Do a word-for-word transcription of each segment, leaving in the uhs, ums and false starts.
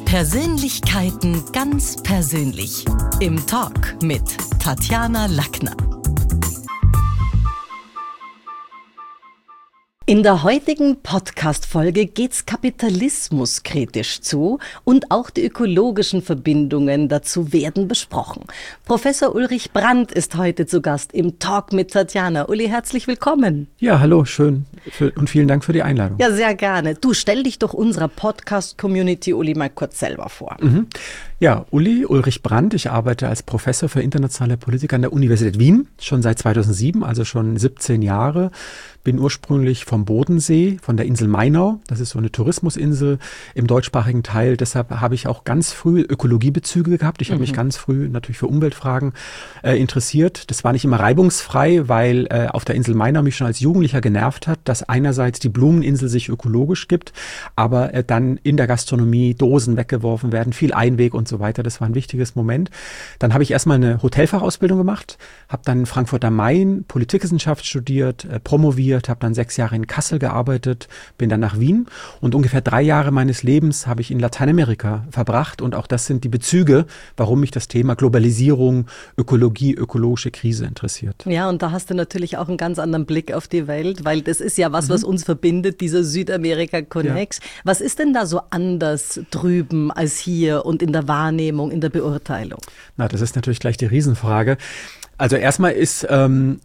Persönlichkeiten ganz persönlich. Im Talk mit Tatjana Lackner. In der heutigen Podcast-Folge geht's kapitalismuskritisch zu und auch die ökologischen Verbindungen dazu werden besprochen. Professor Ulrich Brandt ist heute zu Gast im Talk mit Tatjana. Uli, herzlich willkommen. Ja, hallo, schön und vielen Dank für die Einladung. Ja, sehr gerne. Du, stell dich doch unserer Podcast-Community, Uli, mal kurz selber vor. Mhm. Ja, Uli, Ulrich Brandt, ich arbeite als Professor für internationale Politik an der Universität Wien, schon seit zweitausendsieben, also schon siebzehn Jahre. Bin ursprünglich vom Bodensee, von der Insel Mainau. Das ist so eine Tourismusinsel im deutschsprachigen Teil. Deshalb habe ich auch ganz früh Ökologiebezüge gehabt. Ich habe mhm. mich ganz früh natürlich für Umweltfragen äh, interessiert. Das war nicht immer reibungsfrei, weil äh, auf der Insel Mainau mich schon als Jugendlicher genervt hat, dass einerseits die Blumeninsel sich ökologisch gibt, aber äh, dann in der Gastronomie Dosen weggeworfen werden, viel Einweg und so weiter. Das war ein wichtiges Moment. Dann habe ich erstmal eine Hotelfachausbildung gemacht, habe dann in Frankfurt am Main Politikwissenschaft studiert, äh, promoviert, habe dann sechs Jahre in Kassel gearbeitet, bin dann nach Wien und ungefähr drei Jahre meines Lebens habe ich in Lateinamerika verbracht und auch das sind die Bezüge, warum mich das Thema Globalisierung, Ökologie, ökologische Krise interessiert. Ja, und da hast du natürlich auch einen ganz anderen Blick auf die Welt, weil das ist ja was, mhm. was uns verbindet, dieser Südamerika-Konnex. Ja. Was ist denn da so anders drüben als hier und in der Wahrnehmung, in der Beurteilung? Na, das ist natürlich gleich die Riesenfrage. Also erstmal ist ähm,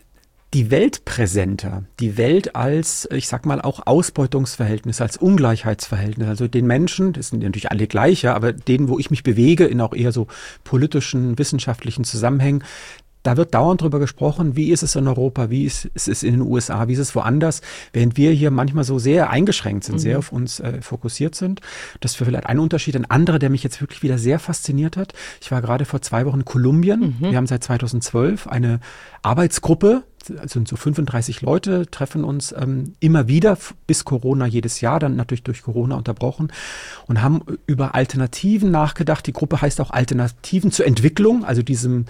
die Welt präsenter, die Welt als, ich sag mal, auch Ausbeutungsverhältnis, als Ungleichheitsverhältnis. Also den Menschen, das sind natürlich alle gleiche, aber denen, wo ich mich bewege, in auch eher so politischen, wissenschaftlichen Zusammenhängen, da wird dauernd drüber gesprochen, wie ist es in Europa, wie ist es in den U S A, wie ist es woanders, während wir hier manchmal so sehr eingeschränkt sind, mhm. sehr auf uns äh, fokussiert sind. Das ist vielleicht ein Unterschied. Ein anderer, der mich jetzt wirklich wieder sehr fasziniert hat. Ich war gerade vor zwei Wochen in Kolumbien. Mhm. Wir haben seit zweitausendzwölf eine Arbeitsgruppe, also so fünfunddreißig Leute treffen uns ähm, immer wieder bis Corona jedes Jahr, dann natürlich durch Corona unterbrochen und haben über Alternativen nachgedacht. Die Gruppe heißt auch Alternativen zur Entwicklung, also diesem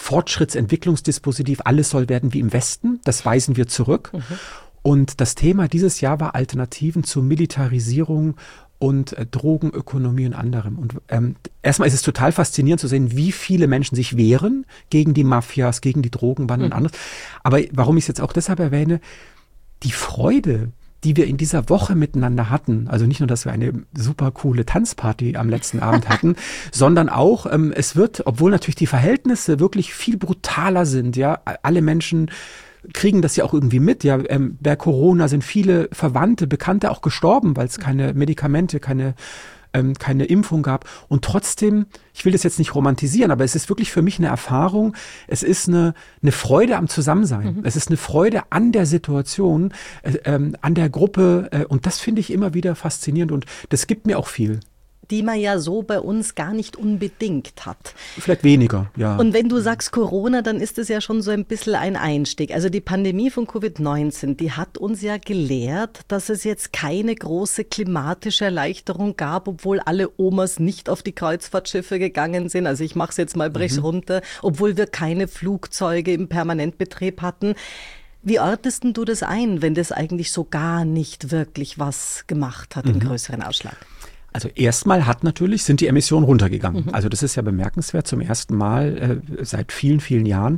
Fortschrittsentwicklungsdispositiv, alles soll werden wie im Westen, das weisen wir zurück. Mhm. Und das Thema dieses Jahr war Alternativen zur Militarisierung und äh, Drogenökonomie und anderem. Und ähm, erstmal ist es total faszinierend zu sehen, wie viele Menschen sich wehren gegen die Mafias, gegen die Drogenbanden mhm. und anderes. Aber warum ich es jetzt auch deshalb erwähne, die Freude, die wir in dieser Woche miteinander hatten, also nicht nur, dass wir eine super coole Tanzparty am letzten Abend hatten, sondern auch, ähm, es wird, obwohl natürlich die Verhältnisse wirklich viel brutaler sind, ja, alle Menschen kriegen das ja auch irgendwie mit, ja, ähm, bei Corona sind viele Verwandte, Bekannte auch gestorben, weil es keine Medikamente, keine ähm, keine Impfung gab und trotzdem, ich will das jetzt nicht romantisieren, aber es ist wirklich für mich eine Erfahrung, es ist eine, eine Freude am Zusammensein, mhm. es ist eine Freude an der Situation, äh, ähm, an der Gruppe äh, und das finde ich immer wieder faszinierend und das gibt mir auch viel. Die man ja so bei uns gar nicht unbedingt hat. Vielleicht weniger, ja. Und wenn du sagst Corona, dann ist es ja schon so ein bisschen ein Einstieg. Also die Pandemie von Covid neunzehn, die hat uns ja gelehrt, dass es jetzt keine große klimatische Erleichterung gab, obwohl alle Omas nicht auf die Kreuzfahrtschiffe gegangen sind. Also ich mache es jetzt mal brech mhm. runter, obwohl wir keine Flugzeuge im Permanentbetrieb hatten. Wie ordnest du das ein, wenn das eigentlich so gar nicht wirklich was gemacht hat, mhm. im größeren Ausschlag? Also erstmal hat natürlich, sind die Emissionen runtergegangen. Mhm. Also das ist ja bemerkenswert zum ersten Mal äh, seit vielen, vielen Jahren.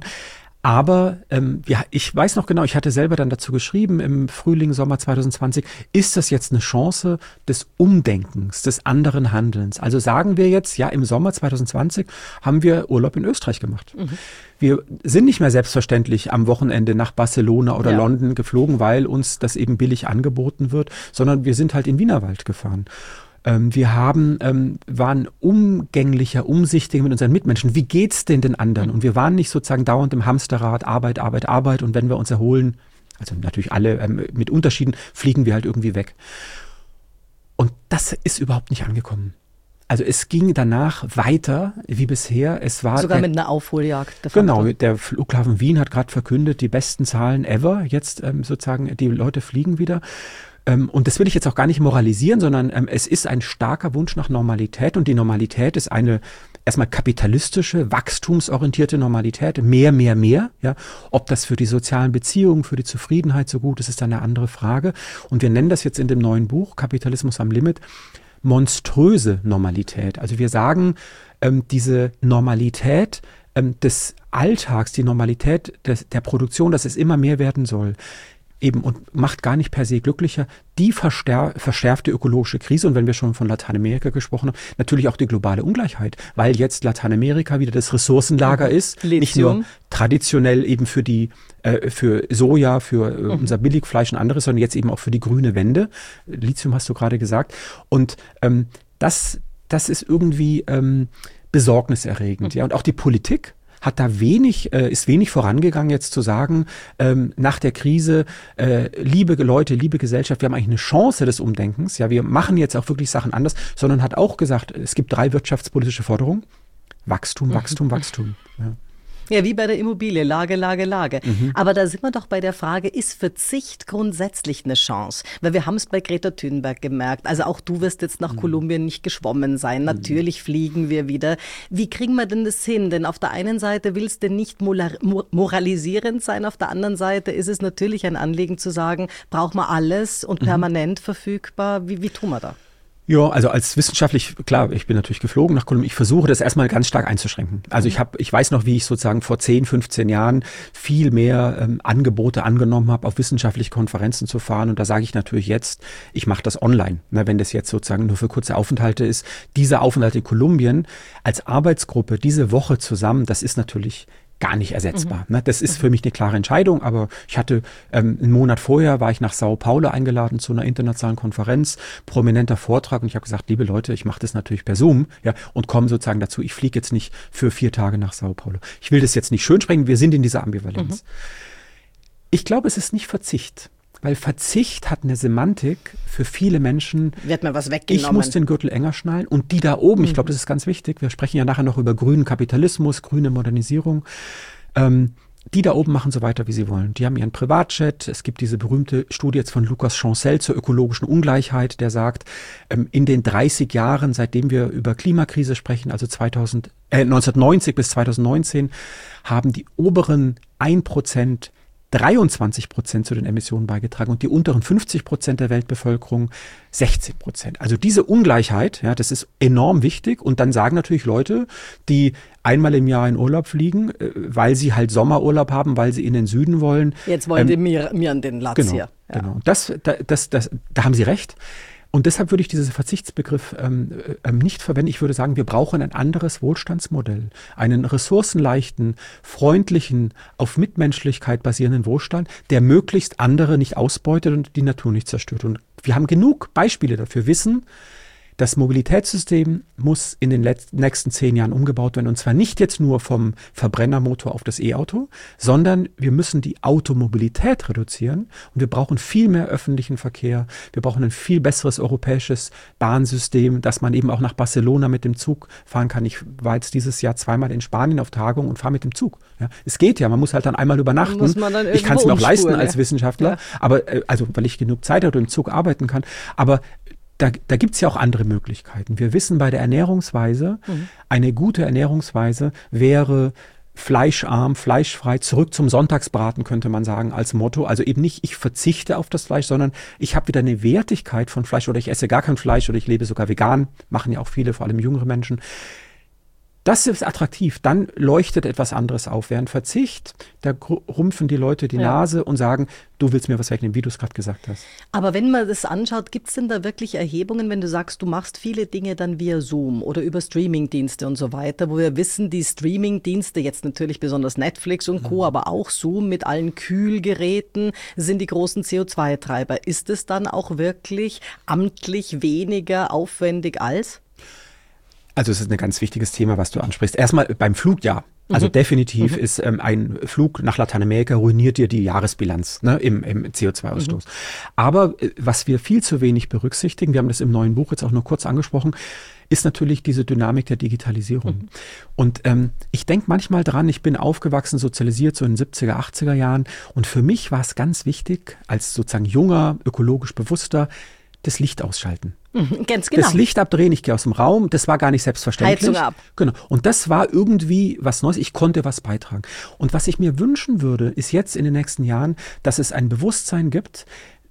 Aber ähm, ja, ich weiß noch genau, ich hatte selber dann dazu geschrieben im Frühling, Sommer zweitausendzwanzig, ist das jetzt eine Chance des Umdenkens, des anderen Handelns? Also sagen wir jetzt, ja, im Sommer zweitausendzwanzig haben wir Urlaub in Österreich gemacht. Mhm. Wir sind nicht mehr selbstverständlich am Wochenende nach Barcelona oder ja. London geflogen, weil uns das eben billig angeboten wird, sondern wir sind halt in Wienerwald gefahren. Wir haben, ähm, waren umgänglicher, umsichtiger mit unseren Mitmenschen. Wie geht's denn den anderen? Und wir waren nicht sozusagen dauernd im Hamsterrad, Arbeit, Arbeit, Arbeit. Und wenn wir uns erholen, also natürlich alle ähm, mit Unterschieden, fliegen wir halt irgendwie weg. Und das ist überhaupt nicht angekommen. Also es ging danach weiter wie bisher. Es war sogar der, mit einer Aufholjagd. Genau, der Flughafen Wien hat gerade verkündet, die besten Zahlen ever. Jetzt ähm, sozusagen, die Leute fliegen wieder. Ähm, und das will ich jetzt auch gar nicht moralisieren, sondern ähm, es ist ein starker Wunsch nach Normalität. Und die Normalität ist eine erstmal kapitalistische, wachstumsorientierte Normalität. Mehr, mehr, mehr. Ja, ob das für die sozialen Beziehungen, für die Zufriedenheit so gut ist, ist dann eine andere Frage. Und wir nennen das jetzt in dem neuen Buch Kapitalismus am Limit monströse Normalität. Also wir sagen, ähm, diese Normalität ähm, des Alltags, die Normalität des, der Produktion, dass es immer mehr werden soll, eben und macht gar nicht per se glücklicher, die verstär- verschärfte ökologische Krise und wenn wir schon von Lateinamerika gesprochen haben, natürlich auch die globale Ungleichheit, weil jetzt Lateinamerika wieder das Ressourcenlager mhm. ist, Lithium. Nicht nur traditionell eben für die äh, für Soja, für äh, mhm. unser Billigfleisch und anderes, sondern jetzt eben auch für die grüne Wende. Lithium hast du gerade gesagt. Und ähm, das, das ist irgendwie ähm, besorgniserregend. Mhm. Ja, und auch die Politik hat da wenig, äh, ist wenig vorangegangen, jetzt zu sagen, ähm, nach der Krise, äh, liebe Leute, liebe Gesellschaft, wir haben eigentlich eine Chance des Umdenkens, ja, wir machen jetzt auch wirklich Sachen anders, sondern hat auch gesagt, es gibt drei wirtschaftspolitische Forderungen. Wachstum, Wachstum, Wachstum. Ja. Ja, wie bei der Immobilie, Lage, Lage, Lage. Mhm. Aber da sind wir doch bei der Frage, ist Verzicht grundsätzlich eine Chance? Weil wir haben es bei Greta Thunberg gemerkt. Also auch du wirst jetzt nach mhm. Kolumbien nicht geschwommen sein. Natürlich mhm. fliegen wir wieder. Wie kriegen wir denn das hin? Denn auf der einen Seite willst du nicht moralisierend sein, auf der anderen Seite ist es natürlich ein Anliegen zu sagen, braucht man alles und permanent mhm. verfügbar. Wie, wie tun wir da? Ja, also als wissenschaftlich, klar, ich bin natürlich geflogen nach Kolumbien. Ich versuche das erstmal ganz stark einzuschränken. Also ich habe, ich weiß noch, wie ich sozusagen vor zehn, fünfzehn Jahren viel mehr ähm, Angebote angenommen habe, auf wissenschaftliche Konferenzen zu fahren. Und da sage ich natürlich jetzt, ich mache das online. Na, wenn das jetzt sozusagen nur für kurze Aufenthalte ist. Diese Aufenthalte in Kolumbien als Arbeitsgruppe diese Woche zusammen, das ist natürlich gar nicht ersetzbar. Mhm. Das ist für mich eine klare Entscheidung, aber ich hatte ähm, einen Monat vorher, war ich nach Sao Paulo eingeladen zu einer internationalen Konferenz, prominenter Vortrag und ich habe gesagt, liebe Leute, ich mache das natürlich per Zoom ja, und komme sozusagen dazu, ich fliege jetzt nicht für vier Tage nach Sao Paulo. Ich will das jetzt nicht schön sprechen, wir sind in dieser Ambivalenz. Mhm. Ich glaube, es ist nicht Verzicht. Weil Verzicht hat eine Semantik für viele Menschen. Wird mir was weggenommen. Ich muss den Gürtel enger schnallen und die da oben, mhm. ich glaube, das ist ganz wichtig, wir sprechen ja nachher noch über grünen Kapitalismus, grüne Modernisierung, ähm, die da oben machen so weiter, wie sie wollen. Die haben ihren Privatjet. Es gibt diese berühmte Studie jetzt von Lucas Chancel zur ökologischen Ungleichheit, der sagt, ähm, in den dreißig Jahren, seitdem wir über Klimakrise sprechen, also zweitausend, äh, neunzehnhundertneunzig bis zweitausendneunzehn, haben die oberen ein Prozent dreiundzwanzig Prozent zu den Emissionen beigetragen und die unteren fünfzig Prozent der Weltbevölkerung sechzehn Prozent. Also diese Ungleichheit, ja, das ist enorm wichtig. Und dann sagen natürlich Leute, die einmal im Jahr in Urlaub fliegen, weil sie halt Sommerurlaub haben, weil sie in den Süden wollen. Jetzt wollen ähm, die mir, mir an den Latz genau, hier. Ja. Genau. Das, das, das, das, da haben Sie recht. Und deshalb würde ich diesen Verzichtsbegriff ähm, ähm, nicht verwenden. Ich würde sagen, wir brauchen ein anderes Wohlstandsmodell. Einen ressourcenleichten, freundlichen, auf Mitmenschlichkeit basierenden Wohlstand, der möglichst andere nicht ausbeutet und die Natur nicht zerstört. Und wir haben genug Beispiele dafür. Wissen, das Mobilitätssystem muss in den letzten, nächsten zehn Jahren umgebaut werden. Und zwar nicht jetzt nur vom Verbrennermotor auf das E-Auto, sondern wir müssen die Automobilität reduzieren. Und wir brauchen viel mehr öffentlichen Verkehr. Wir brauchen ein viel besseres europäisches Bahnsystem, dass man eben auch nach Barcelona mit dem Zug fahren kann. Ich war jetzt dieses Jahr zweimal in Spanien auf Tagung und fahre mit dem Zug. Ja, es geht ja, man muss halt dann einmal übernachten. Muss man dann ich kann es mir auch leisten ja. als Wissenschaftler, ja. aber äh, also weil ich genug Zeit habe und im Zug arbeiten kann. Aber Da, da gibt es ja auch andere Möglichkeiten. Wir wissen bei der Ernährungsweise, mhm. eine gute Ernährungsweise wäre fleischarm, fleischfrei, zurück zum Sonntagsbraten, könnte man sagen, als Motto. Also eben nicht, ich verzichte auf das Fleisch, sondern ich habe wieder eine Wertigkeit von Fleisch oder ich esse gar kein Fleisch oder ich lebe sogar vegan, machen ja auch viele, vor allem jüngere Menschen. Das ist attraktiv, dann leuchtet etwas anderes auf. Während Verzicht, da rumpfen die Leute die ja. Nase und sagen, du willst mir was wegnehmen, wie du es gerade gesagt hast. Aber wenn man das anschaut, gibt es denn da wirklich Erhebungen, wenn du sagst, du machst viele Dinge dann via Zoom oder über Streamingdienste und so weiter, wo wir wissen, die Streamingdienste, jetzt natürlich besonders Netflix und Co., mhm. aber auch Zoom mit allen Kühlgeräten, sind die großen C O zwei Treiber. Ist es dann auch wirklich amtlich weniger aufwendig als? Also es ist ein ganz wichtiges Thema, was du ansprichst. Erstmal beim Flug, ja. Also mhm. definitiv mhm. ist ähm, ein Flug nach Lateinamerika ruiniert dir die Jahresbilanz ne, im, im C O zwei Ausstoß. Mhm. Aber äh, was wir viel zu wenig berücksichtigen, wir haben das im neuen Buch jetzt auch nur kurz angesprochen, ist natürlich diese Dynamik der Digitalisierung. Mhm. Und ähm, ich denke manchmal dran, ich bin aufgewachsen, sozialisiert so in den siebziger, achtziger Jahren und für mich war es ganz wichtig, als sozusagen junger, ökologisch bewusster, das Licht ausschalten. Mhm, ganz genau. Das Licht abdrehen, ich gehe aus dem Raum, das war gar nicht selbstverständlich. Heizung ab. Genau. Und das war irgendwie was Neues, ich konnte was beitragen. Und was ich mir wünschen würde, ist jetzt in den nächsten Jahren, dass es ein Bewusstsein gibt,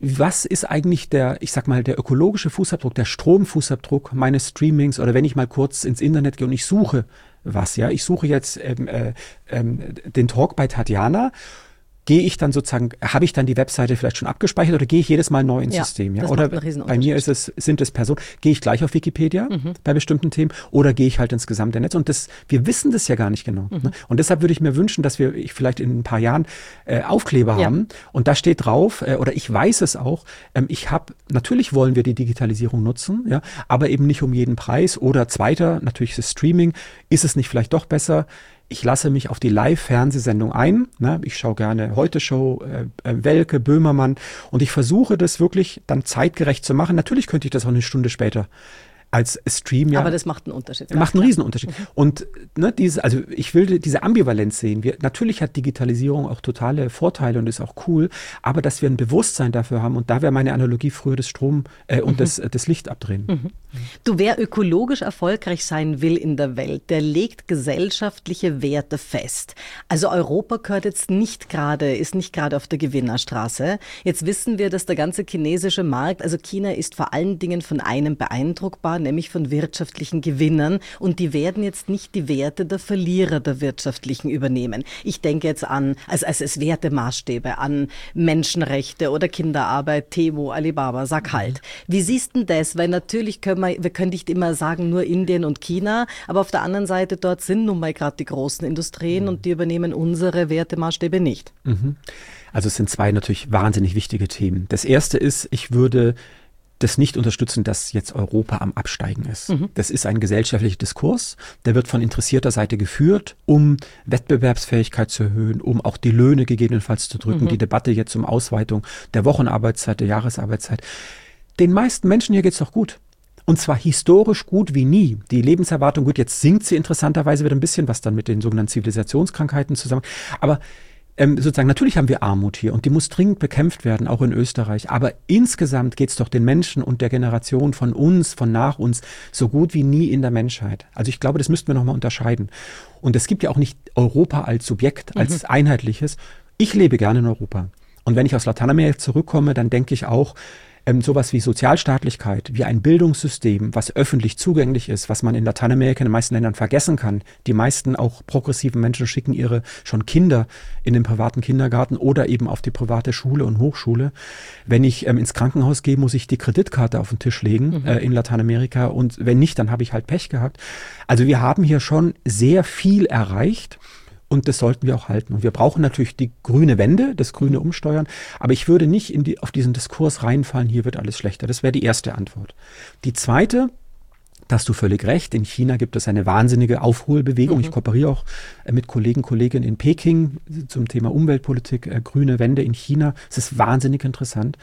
was ist eigentlich der, ich sag mal, der ökologische Fußabdruck, der Stromfußabdruck meines Streamings oder wenn ich mal kurz ins Internet gehe und ich suche was, ja, ich suche jetzt ähm, äh, ähm, den Talk bei Tatjana. Gehe ich dann sozusagen, habe ich dann die Webseite vielleicht schon abgespeichert oder gehe ich jedes Mal neu ins ja, System? Ja? Oder bei mir ist es, sind es Personen, gehe ich gleich auf Wikipedia mhm. bei bestimmten Themen oder gehe ich halt ins gesamte Netz? Und das, wir wissen das ja gar nicht genau. Mhm. Ne? Und deshalb würde ich mir wünschen, dass wir ich vielleicht in ein paar Jahren äh, Aufkleber ja. haben und da steht drauf, äh, oder ich weiß es auch, ähm, ich habe, natürlich wollen wir die Digitalisierung nutzen, ja, aber eben nicht um jeden Preis. Oder zweiter, natürlich das Streaming, ist es nicht vielleicht doch besser, ich lasse mich auf die Live-Fernsehsendung ein. Ne? Ich schaue gerne Heute-Show, äh, Welke, Böhmermann und ich versuche das wirklich dann zeitgerecht zu machen. Natürlich könnte ich das auch eine Stunde später als Stream, ja. Aber das macht einen Unterschied. Macht einen Riesenunterschied. Mhm. Und ne, diese, also ich will diese Ambivalenz sehen. Wir, natürlich hat Digitalisierung auch totale Vorteile und ist auch cool, aber dass wir ein Bewusstsein dafür haben und da wäre meine Analogie früher das Strom äh, und mhm. das, das Licht abdrehen. Mhm. Du, wer ökologisch erfolgreich sein will in der Welt, der legt gesellschaftliche Werte fest. Also Europa gehört jetzt nicht gerade, ist nicht gerade auf der Gewinnerstraße. Jetzt wissen wir, dass der ganze chinesische Markt, also China ist vor allen Dingen von einem beeindruckbar, nämlich von wirtschaftlichen Gewinnern. Und die werden jetzt nicht die Werte der Verlierer der wirtschaftlichen übernehmen. Ich denke jetzt an, also, also es Wertemaßstäbe, an Menschenrechte oder Kinderarbeit, Temu, Alibaba, sag halt. Wie siehst du das? Weil natürlich können wir, wir können nicht immer sagen, nur Indien und China, aber auf der anderen Seite, dort sind nun mal gerade die großen Industrien mhm. und die übernehmen unsere Wertemaßstäbe nicht. Mhm. Also es sind zwei natürlich wahnsinnig wichtige Themen. Das erste ist, ich würde das nicht unterstützen, dass jetzt Europa am Absteigen ist. Mhm. Das ist ein gesellschaftlicher Diskurs, der wird von interessierter Seite geführt, um Wettbewerbsfähigkeit zu erhöhen, um auch die Löhne gegebenenfalls zu drücken. Mhm. Die Debatte jetzt um Ausweitung der Wochenarbeitszeit, der Jahresarbeitszeit. Den meisten Menschen hier geht's doch gut. Und zwar historisch gut wie nie. Die Lebenserwartung, gut, jetzt sinkt sie interessanterweise wieder ein bisschen, was dann mit den sogenannten Zivilisationskrankheiten zusammen. Aber ähm, sozusagen, natürlich haben wir Armut hier und die muss dringend bekämpft werden, auch in Österreich. Aber insgesamt geht's doch den Menschen und der Generation von uns, von nach uns, so gut wie nie in der Menschheit. Also ich glaube, das müssten wir nochmal unterscheiden. Und es gibt ja auch nicht Europa als Subjekt, als mhm. einheitliches. Ich lebe gerne in Europa. Und wenn ich aus Lateinamerika zurückkomme, dann denke ich auch, Ähm, sowas wie Sozialstaatlichkeit, wie ein Bildungssystem, was öffentlich zugänglich ist, was man in Lateinamerika in den meisten Ländern vergessen kann. Die meisten auch progressiven Menschen schicken ihre schon Kinder in den privaten Kindergarten oder eben auf die private Schule und Hochschule. Wenn ich ähm, ins Krankenhaus gehe, muss ich die Kreditkarte auf den Tisch legen mhm. äh, in Lateinamerika und wenn nicht, dann habe ich halt Pech gehabt. Also wir haben hier schon sehr viel erreicht. Und das sollten wir auch halten. Und wir brauchen natürlich die grüne Wende, das grüne Umsteuern. Aber ich würde nicht in die, auf diesen Diskurs reinfallen, hier wird alles schlechter. Das wäre die erste Antwort. Die zweite, da hast du völlig recht, in China gibt es eine wahnsinnige Aufholbewegung. Mhm. Ich kooperiere auch mit Kollegen, Kolleginnen in Peking zum Thema Umweltpolitik, äh, grüne Wende in China. Es ist wahnsinnig interessant.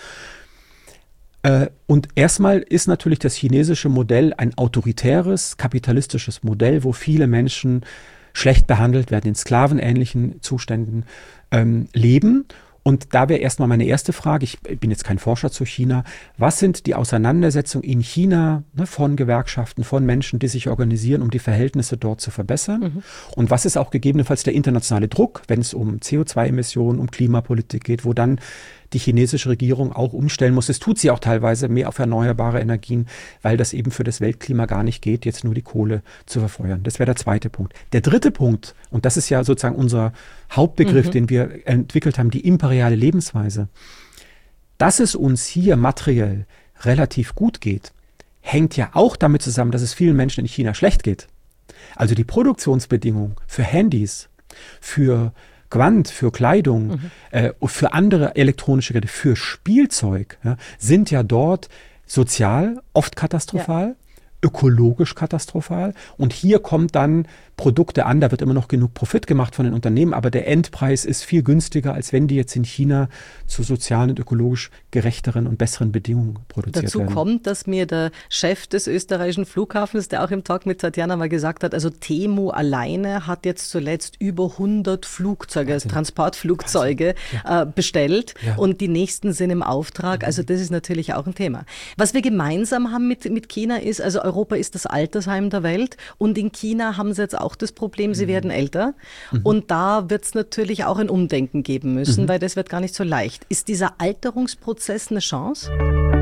Äh, und erstmal ist natürlich das chinesische Modell ein autoritäres, kapitalistisches Modell, wo viele Menschen schlecht behandelt werden, in sklavenähnlichen Zuständen ähm, leben. Und da wäre erstmal meine erste Frage, ich bin jetzt kein Forscher zu China, was sind die Auseinandersetzungen in China ne, von Gewerkschaften, von Menschen, die sich organisieren, um die Verhältnisse dort zu verbessern? Mhm. Und was ist auch gegebenenfalls der internationale Druck, wenn es um C O zwei Emissionen, um Klimapolitik geht, wo dann die chinesische Regierung auch umstellen muss. Das tut sie auch teilweise mehr auf erneuerbare Energien, weil das eben für das Weltklima gar nicht geht, jetzt nur die Kohle zu verfeuern. Das wäre der zweite Punkt. Der dritte Punkt, und das ist ja sozusagen unser Hauptbegriff, mhm. den wir entwickelt haben, die imperiale Lebensweise. Dass es uns hier materiell relativ gut geht, hängt ja auch damit zusammen, dass es vielen Menschen in China schlecht geht. Also die Produktionsbedingungen für Handys, für Quant, für Kleidung, mhm. äh, für andere elektronische Geräte, für Spielzeug, ja, sind ja dort sozial oft katastrophal, ja. ökologisch katastrophal. Und hier kommt dann Produkte an, da wird immer noch genug Profit gemacht von den Unternehmen, aber der Endpreis ist viel günstiger, als wenn die jetzt in China zu sozialen und ökologisch gerechteren und besseren Bedingungen produziert Dazu werden. Dazu kommt, dass mir der Chef des österreichischen Flughafens, der auch im Talk mit Tatjana mal gesagt hat, also Temu alleine hat jetzt zuletzt über hundert Flugzeuge, Wahnsinn. Transportflugzeuge ja. äh, bestellt ja. und die nächsten sind im Auftrag. Also das ist natürlich auch ein Thema. Was wir gemeinsam haben mit, mit China ist, also Europa ist das Altersheim der Welt und in China haben sie jetzt auch das Problem, sie mhm. werden älter mhm. und da wird es natürlich auch ein Umdenken geben müssen, mhm. weil das wird gar nicht so leicht. Ist dieser Alterungsprozess eine Chance?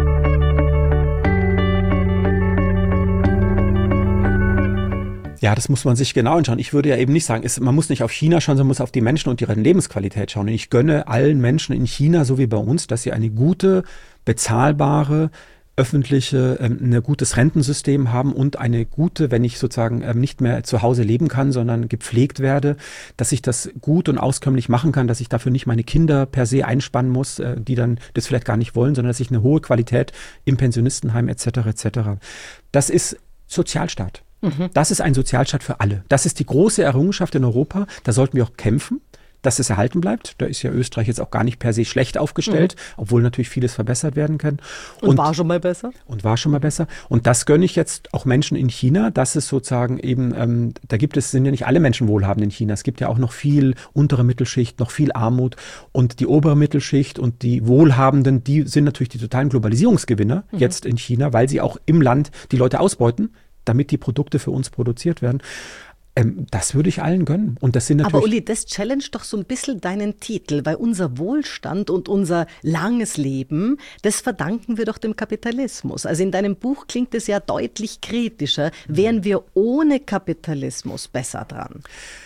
Ja, das muss man sich genau anschauen. Ich würde ja eben nicht sagen, es, man muss nicht auf China schauen, sondern man muss auf die Menschen und ihre Lebensqualität schauen. Und ich gönne allen Menschen in China, so wie bei uns, dass sie eine gute, bezahlbare, öffentliche, ähm, ein gutes Rentensystem haben und eine gute, wenn ich sozusagen ähm, nicht mehr zu Hause leben kann, sondern gepflegt werde, dass ich das gut und auskömmlich machen kann, dass ich dafür nicht meine Kinder per se einspannen muss, äh, die dann das vielleicht gar nicht wollen, sondern dass ich eine hohe Qualität im Pensionistenheim et cetera et cetera. Das ist Sozialstaat. Mhm. Das ist ein Sozialstaat für alle. Das ist die große Errungenschaft in Europa. Da sollten wir auch kämpfen, dass es erhalten bleibt. Da ist ja Österreich jetzt auch gar nicht per se schlecht aufgestellt, mhm. obwohl natürlich vieles verbessert werden kann. Und, und war schon mal besser. Und war schon mal besser. Und das gönne ich jetzt auch Menschen in China. Das ist sozusagen eben, ähm, da gibt es, sind ja nicht alle Menschen wohlhabend in China. Es gibt ja auch noch viel untere Mittelschicht, noch viel Armut. Und die obere Mittelschicht und die Wohlhabenden, die sind natürlich die totalen Globalisierungsgewinner mhm. jetzt in China, weil sie auch im Land die Leute ausbeuten, damit die Produkte für uns produziert werden. Ähm, das würde ich allen gönnen. Und das sind natürlich. Aber Uli, das challenge doch so ein bisschen deinen Titel, weil unser Wohlstand und unser langes Leben, das verdanken wir doch dem Kapitalismus. Also in deinem Buch klingt es ja deutlich kritischer. Wären wir ohne Kapitalismus besser dran?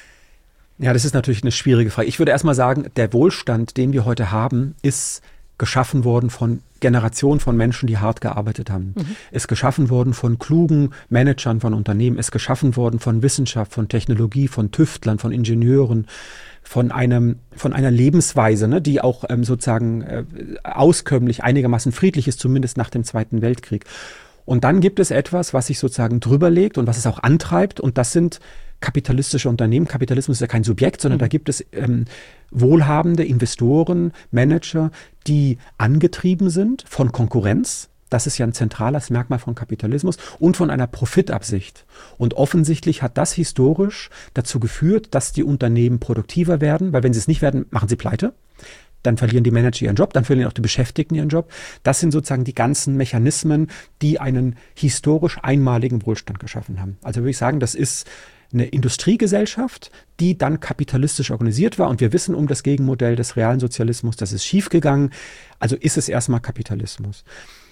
Ja, das ist natürlich eine schwierige Frage. Ich würde erstmal sagen, der Wohlstand, den wir heute haben, ist geschaffen worden von Generationen von Menschen, die hart gearbeitet haben. Mhm. Ist geschaffen worden von klugen Managern von Unternehmen, ist geschaffen worden von Wissenschaft, von Technologie, von Tüftlern, von Ingenieuren, von einem, von einer Lebensweise, ne, die auch ähm, sozusagen äh, auskömmlich, einigermaßen friedlich ist, zumindest nach dem Zweiten Weltkrieg. Und dann gibt es etwas, was sich sozusagen drüber legt und was es auch antreibt, und das sind kapitalistische Unternehmen. Kapitalismus ist ja kein Subjekt, sondern mhm. da gibt es ähm, wohlhabende Investoren, Manager, die angetrieben sind von Konkurrenz. Das ist ja ein zentrales Merkmal von Kapitalismus und von einer Profitabsicht. Und offensichtlich hat das historisch dazu geführt, dass die Unternehmen produktiver werden, weil wenn sie es nicht werden, machen sie pleite. Dann verlieren die Manager ihren Job, dann verlieren auch die Beschäftigten ihren Job. Das sind sozusagen die ganzen Mechanismen, die einen historisch einmaligen Wohlstand geschaffen haben. Also würde ich sagen, das ist eine Industriegesellschaft, die dann kapitalistisch organisiert war. Und wir wissen um das Gegenmodell des realen Sozialismus, das ist schiefgegangen. Also ist es erstmal Kapitalismus.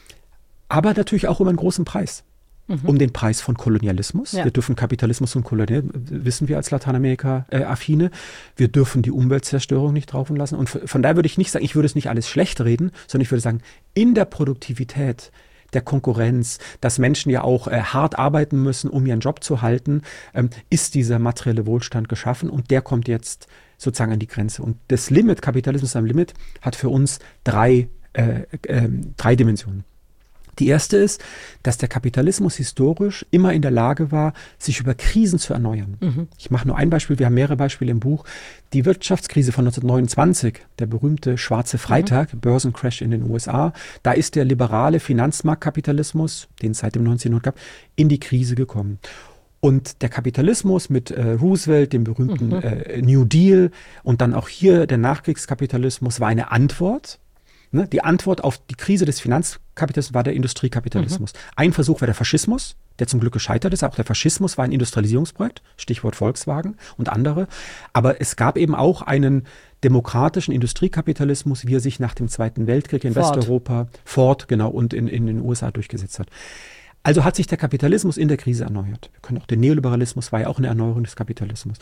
Aber natürlich auch um einen großen Preis. Mhm. Um den Preis von Kolonialismus. Ja. Wir dürfen Kapitalismus und Kolonialismus, wissen wir als Lateinamerika-Affine, wir dürfen die Umweltzerstörung nicht drauf lassen. Und von daher würde ich nicht sagen, ich würde es nicht alles schlecht reden, sondern ich würde sagen, in der Produktivität, der Konkurrenz, dass Menschen ja auch äh, hart arbeiten müssen, um ihren Job zu halten, ähm, ist dieser materielle Wohlstand geschaffen, und der kommt jetzt sozusagen an die Grenze. Und das Limit, Kapitalismus am Limit, hat für uns drei, äh, äh, drei Dimensionen. Die erste ist, dass der Kapitalismus historisch immer in der Lage war, sich über Krisen zu erneuern. Mhm. Ich mache nur ein Beispiel, wir haben mehrere Beispiele im Buch. Die Wirtschaftskrise von neunzehnhundertneunundzwanzig, der berühmte Schwarze Freitag, mhm. Börsencrash in den U S A, da ist der liberale Finanzmarktkapitalismus, den es seit dem neunzehnhundertneunhundert gab, in die Krise gekommen. Und der Kapitalismus mit äh, Roosevelt, dem berühmten mhm. äh, New Deal, und dann auch hier der Nachkriegskapitalismus war eine Antwort. Ne? Die Antwort auf die Krise des Finanzkapitalismus war der Industriekapitalismus. Mhm. Ein Versuch war der Faschismus, der zum Glück gescheitert ist. Auch der Faschismus war ein Industrialisierungsprojekt, Stichwort Volkswagen und andere. Aber es gab eben auch einen demokratischen Industriekapitalismus, wie er sich nach dem Zweiten Weltkrieg in Ford. Westeuropa, Ford, genau, und in, in den U S A durchgesetzt hat. Also hat sich der Kapitalismus in der Krise erneuert. Wir können auch den Neoliberalismus, war ja auch eine Erneuerung des Kapitalismus.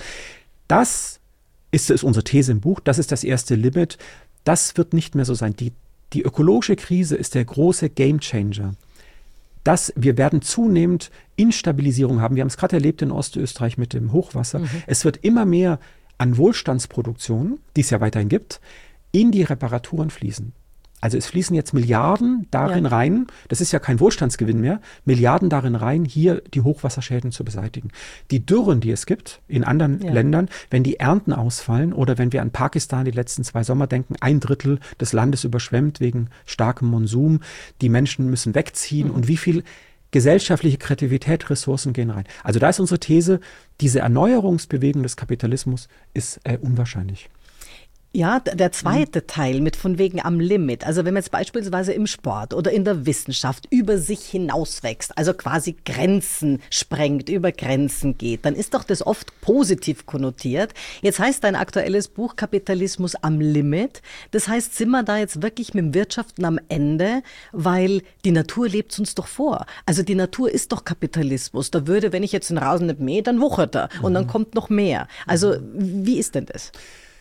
Das ist, ist unsere These im Buch, das ist das erste Limit. Das wird nicht mehr so sein. Die, die ökologische Krise ist der große Gamechanger. Das, wir werden zunehmend Instabilisierung haben. Wir haben es gerade erlebt in Ostösterreich mit dem Hochwasser. Mhm. Es wird immer mehr an Wohlstandsproduktion, die es ja weiterhin gibt, in die Reparaturen fließen. Also es fließen jetzt Milliarden darin ja. rein, das ist ja kein Wohlstandsgewinn mehr, Milliarden darin rein, hier die Hochwasserschäden zu beseitigen. Die Dürren, die es gibt in anderen ja. Ländern, wenn die Ernten ausfallen oder wenn wir an Pakistan die letzten zwei Sommer denken, ein Drittel des Landes überschwemmt wegen starkem Monsum, die Menschen müssen wegziehen mhm. und wie viel gesellschaftliche Kreativität, Ressourcen gehen rein. Also da ist unsere These, diese Erneuerungsbewegung des Kapitalismus ist äh, unwahrscheinlich. Ja, d- der zweite Teil mit von wegen am Limit. Also wenn man jetzt beispielsweise im Sport oder in der Wissenschaft über sich hinauswächst, also quasi Grenzen sprengt, über Grenzen geht, dann ist doch das oft positiv konnotiert. Jetzt heißt dein aktuelles Buch Kapitalismus am Limit. Das heißt, sind wir da jetzt wirklich mit dem Wirtschaften am Ende, weil die Natur lebt uns doch vor. Also die Natur ist doch Kapitalismus. Da würde, wenn ich jetzt den Rasen nicht mähe, dann wuchert er und dann kommt noch mehr. Also wie ist denn das?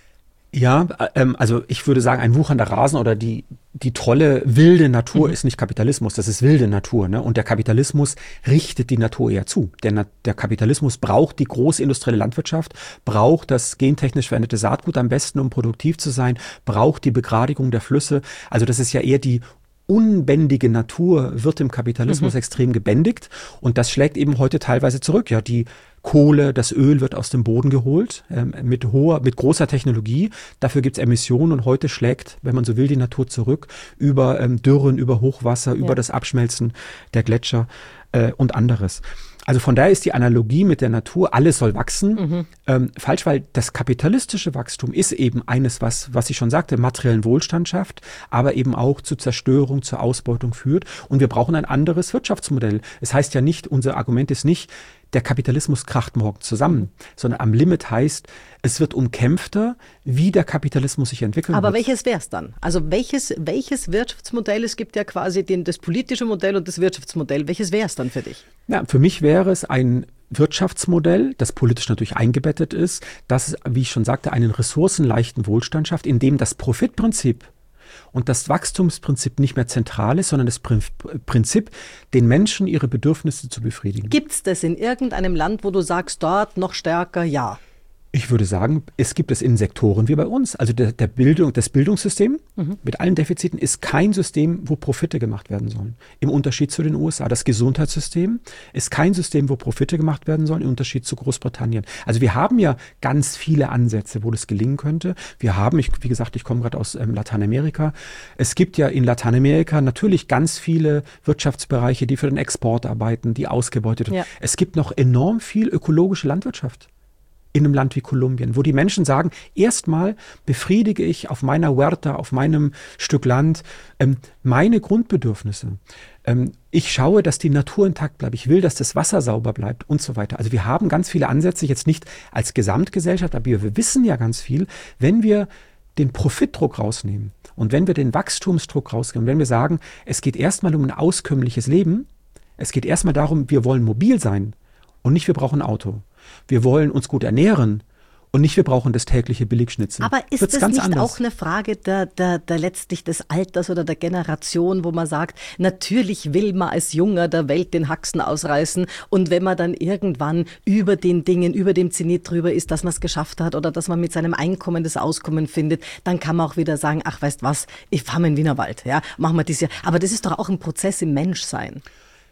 Ja, ähm, also ich würde sagen, ein wuchernder Rasen oder die, die tolle, wilde Natur mhm. ist nicht Kapitalismus, das ist wilde Natur. Ne? Und der Kapitalismus richtet die Natur eher zu. Der, Na- der Kapitalismus braucht die große industrielle Landwirtschaft, braucht das gentechnisch veränderte Saatgut am besten, um produktiv zu sein, braucht die Begradigung der Flüsse. Also das ist ja eher die unbändige Natur wird im Kapitalismus mhm. extrem gebändigt und das schlägt eben heute teilweise zurück. Ja, die Kohle, das Öl wird aus dem Boden geholt ähm, mit hoher, mit großer Technologie. Dafür gibt es Emissionen und heute schlägt, wenn man so will, die Natur zurück über ähm, Dürren, über Hochwasser, ja. über das Abschmelzen der Gletscher äh, und anderes. Also von daher ist die Analogie mit der Natur, alles soll wachsen, mhm. ähm, falsch, weil das kapitalistische Wachstum ist eben eines, was, was ich schon sagte, materiellen Wohlstand schafft, aber eben auch zu Zerstörung, zur Ausbeutung führt. Und wir brauchen ein anderes Wirtschaftsmodell. Es heißt ja nicht, unser Argument ist nicht, der Kapitalismus kracht morgen zusammen, sondern am Limit heißt, es wird umkämpfter, wie der Kapitalismus sich entwickeln Aber wird. welches wäre es dann? Also welches, welches Wirtschaftsmodell, es gibt ja quasi den, das politische Modell und das Wirtschaftsmodell, welches wäre es dann für dich? Ja, für mich wäre es ein Wirtschaftsmodell, das politisch natürlich eingebettet ist, das, wie ich schon sagte, einen ressourcenleichten Wohlstand schafft, in dem das Profitprinzip und das Wachstumsprinzip nicht mehr zentral ist, sondern das Prinzip, den Menschen ihre Bedürfnisse zu befriedigen. Gibt es das in irgendeinem Land, wo du sagst, dort noch stärker, ja? Ich würde sagen, es gibt es in Sektoren wie bei uns. Also der, der Bildung, das Bildungssystem mhm. mit allen Defiziten ist kein System, wo Profite gemacht werden sollen. Im Unterschied zu den U S A. Das Gesundheitssystem ist kein System, wo Profite gemacht werden sollen, im Unterschied zu Großbritannien. Also wir haben ja ganz viele Ansätze, wo das gelingen könnte. Wir haben, ich, wie gesagt, ich komme gerade aus ähm, Lateinamerika. Es gibt ja in Lateinamerika natürlich ganz viele Wirtschaftsbereiche, die für den Export arbeiten, die ausgebeutet werden. Ja. Es gibt noch enorm viel ökologische Landwirtschaft in einem Land wie Kolumbien, wo die Menschen sagen, erstmal befriedige ich auf meiner Huerta, auf meinem Stück Land ähm, meine Grundbedürfnisse. Ähm, ich schaue, dass die Natur intakt bleibt. Ich will, dass das Wasser sauber bleibt und so weiter. Also wir haben ganz viele Ansätze, jetzt nicht als Gesamtgesellschaft, aber wir wissen ja ganz viel, wenn wir den Profitdruck rausnehmen und wenn wir den Wachstumsdruck rausnehmen, wenn wir sagen, es geht erstmal um ein auskömmliches Leben, es geht erstmal darum, wir wollen mobil sein und nicht, wir brauchen ein Auto. Wir wollen uns gut ernähren und nicht, wir brauchen das tägliche Billigschnitzel. Aber ist Wird's das ganz nicht anders. Auch eine Frage der, der, der letztlich des Alters oder der Generation, wo man sagt, natürlich will man als Junger der Welt den Haxen ausreißen und wenn man dann irgendwann über den Dingen, über dem Zenit drüber ist, dass man es geschafft hat oder dass man mit seinem Einkommen das Auskommen findet, dann kann man auch wieder sagen, ach, weißt was, ich fahre in den Wienerwald, ja, machen wir das ja. Aber das ist doch auch ein Prozess im Menschsein.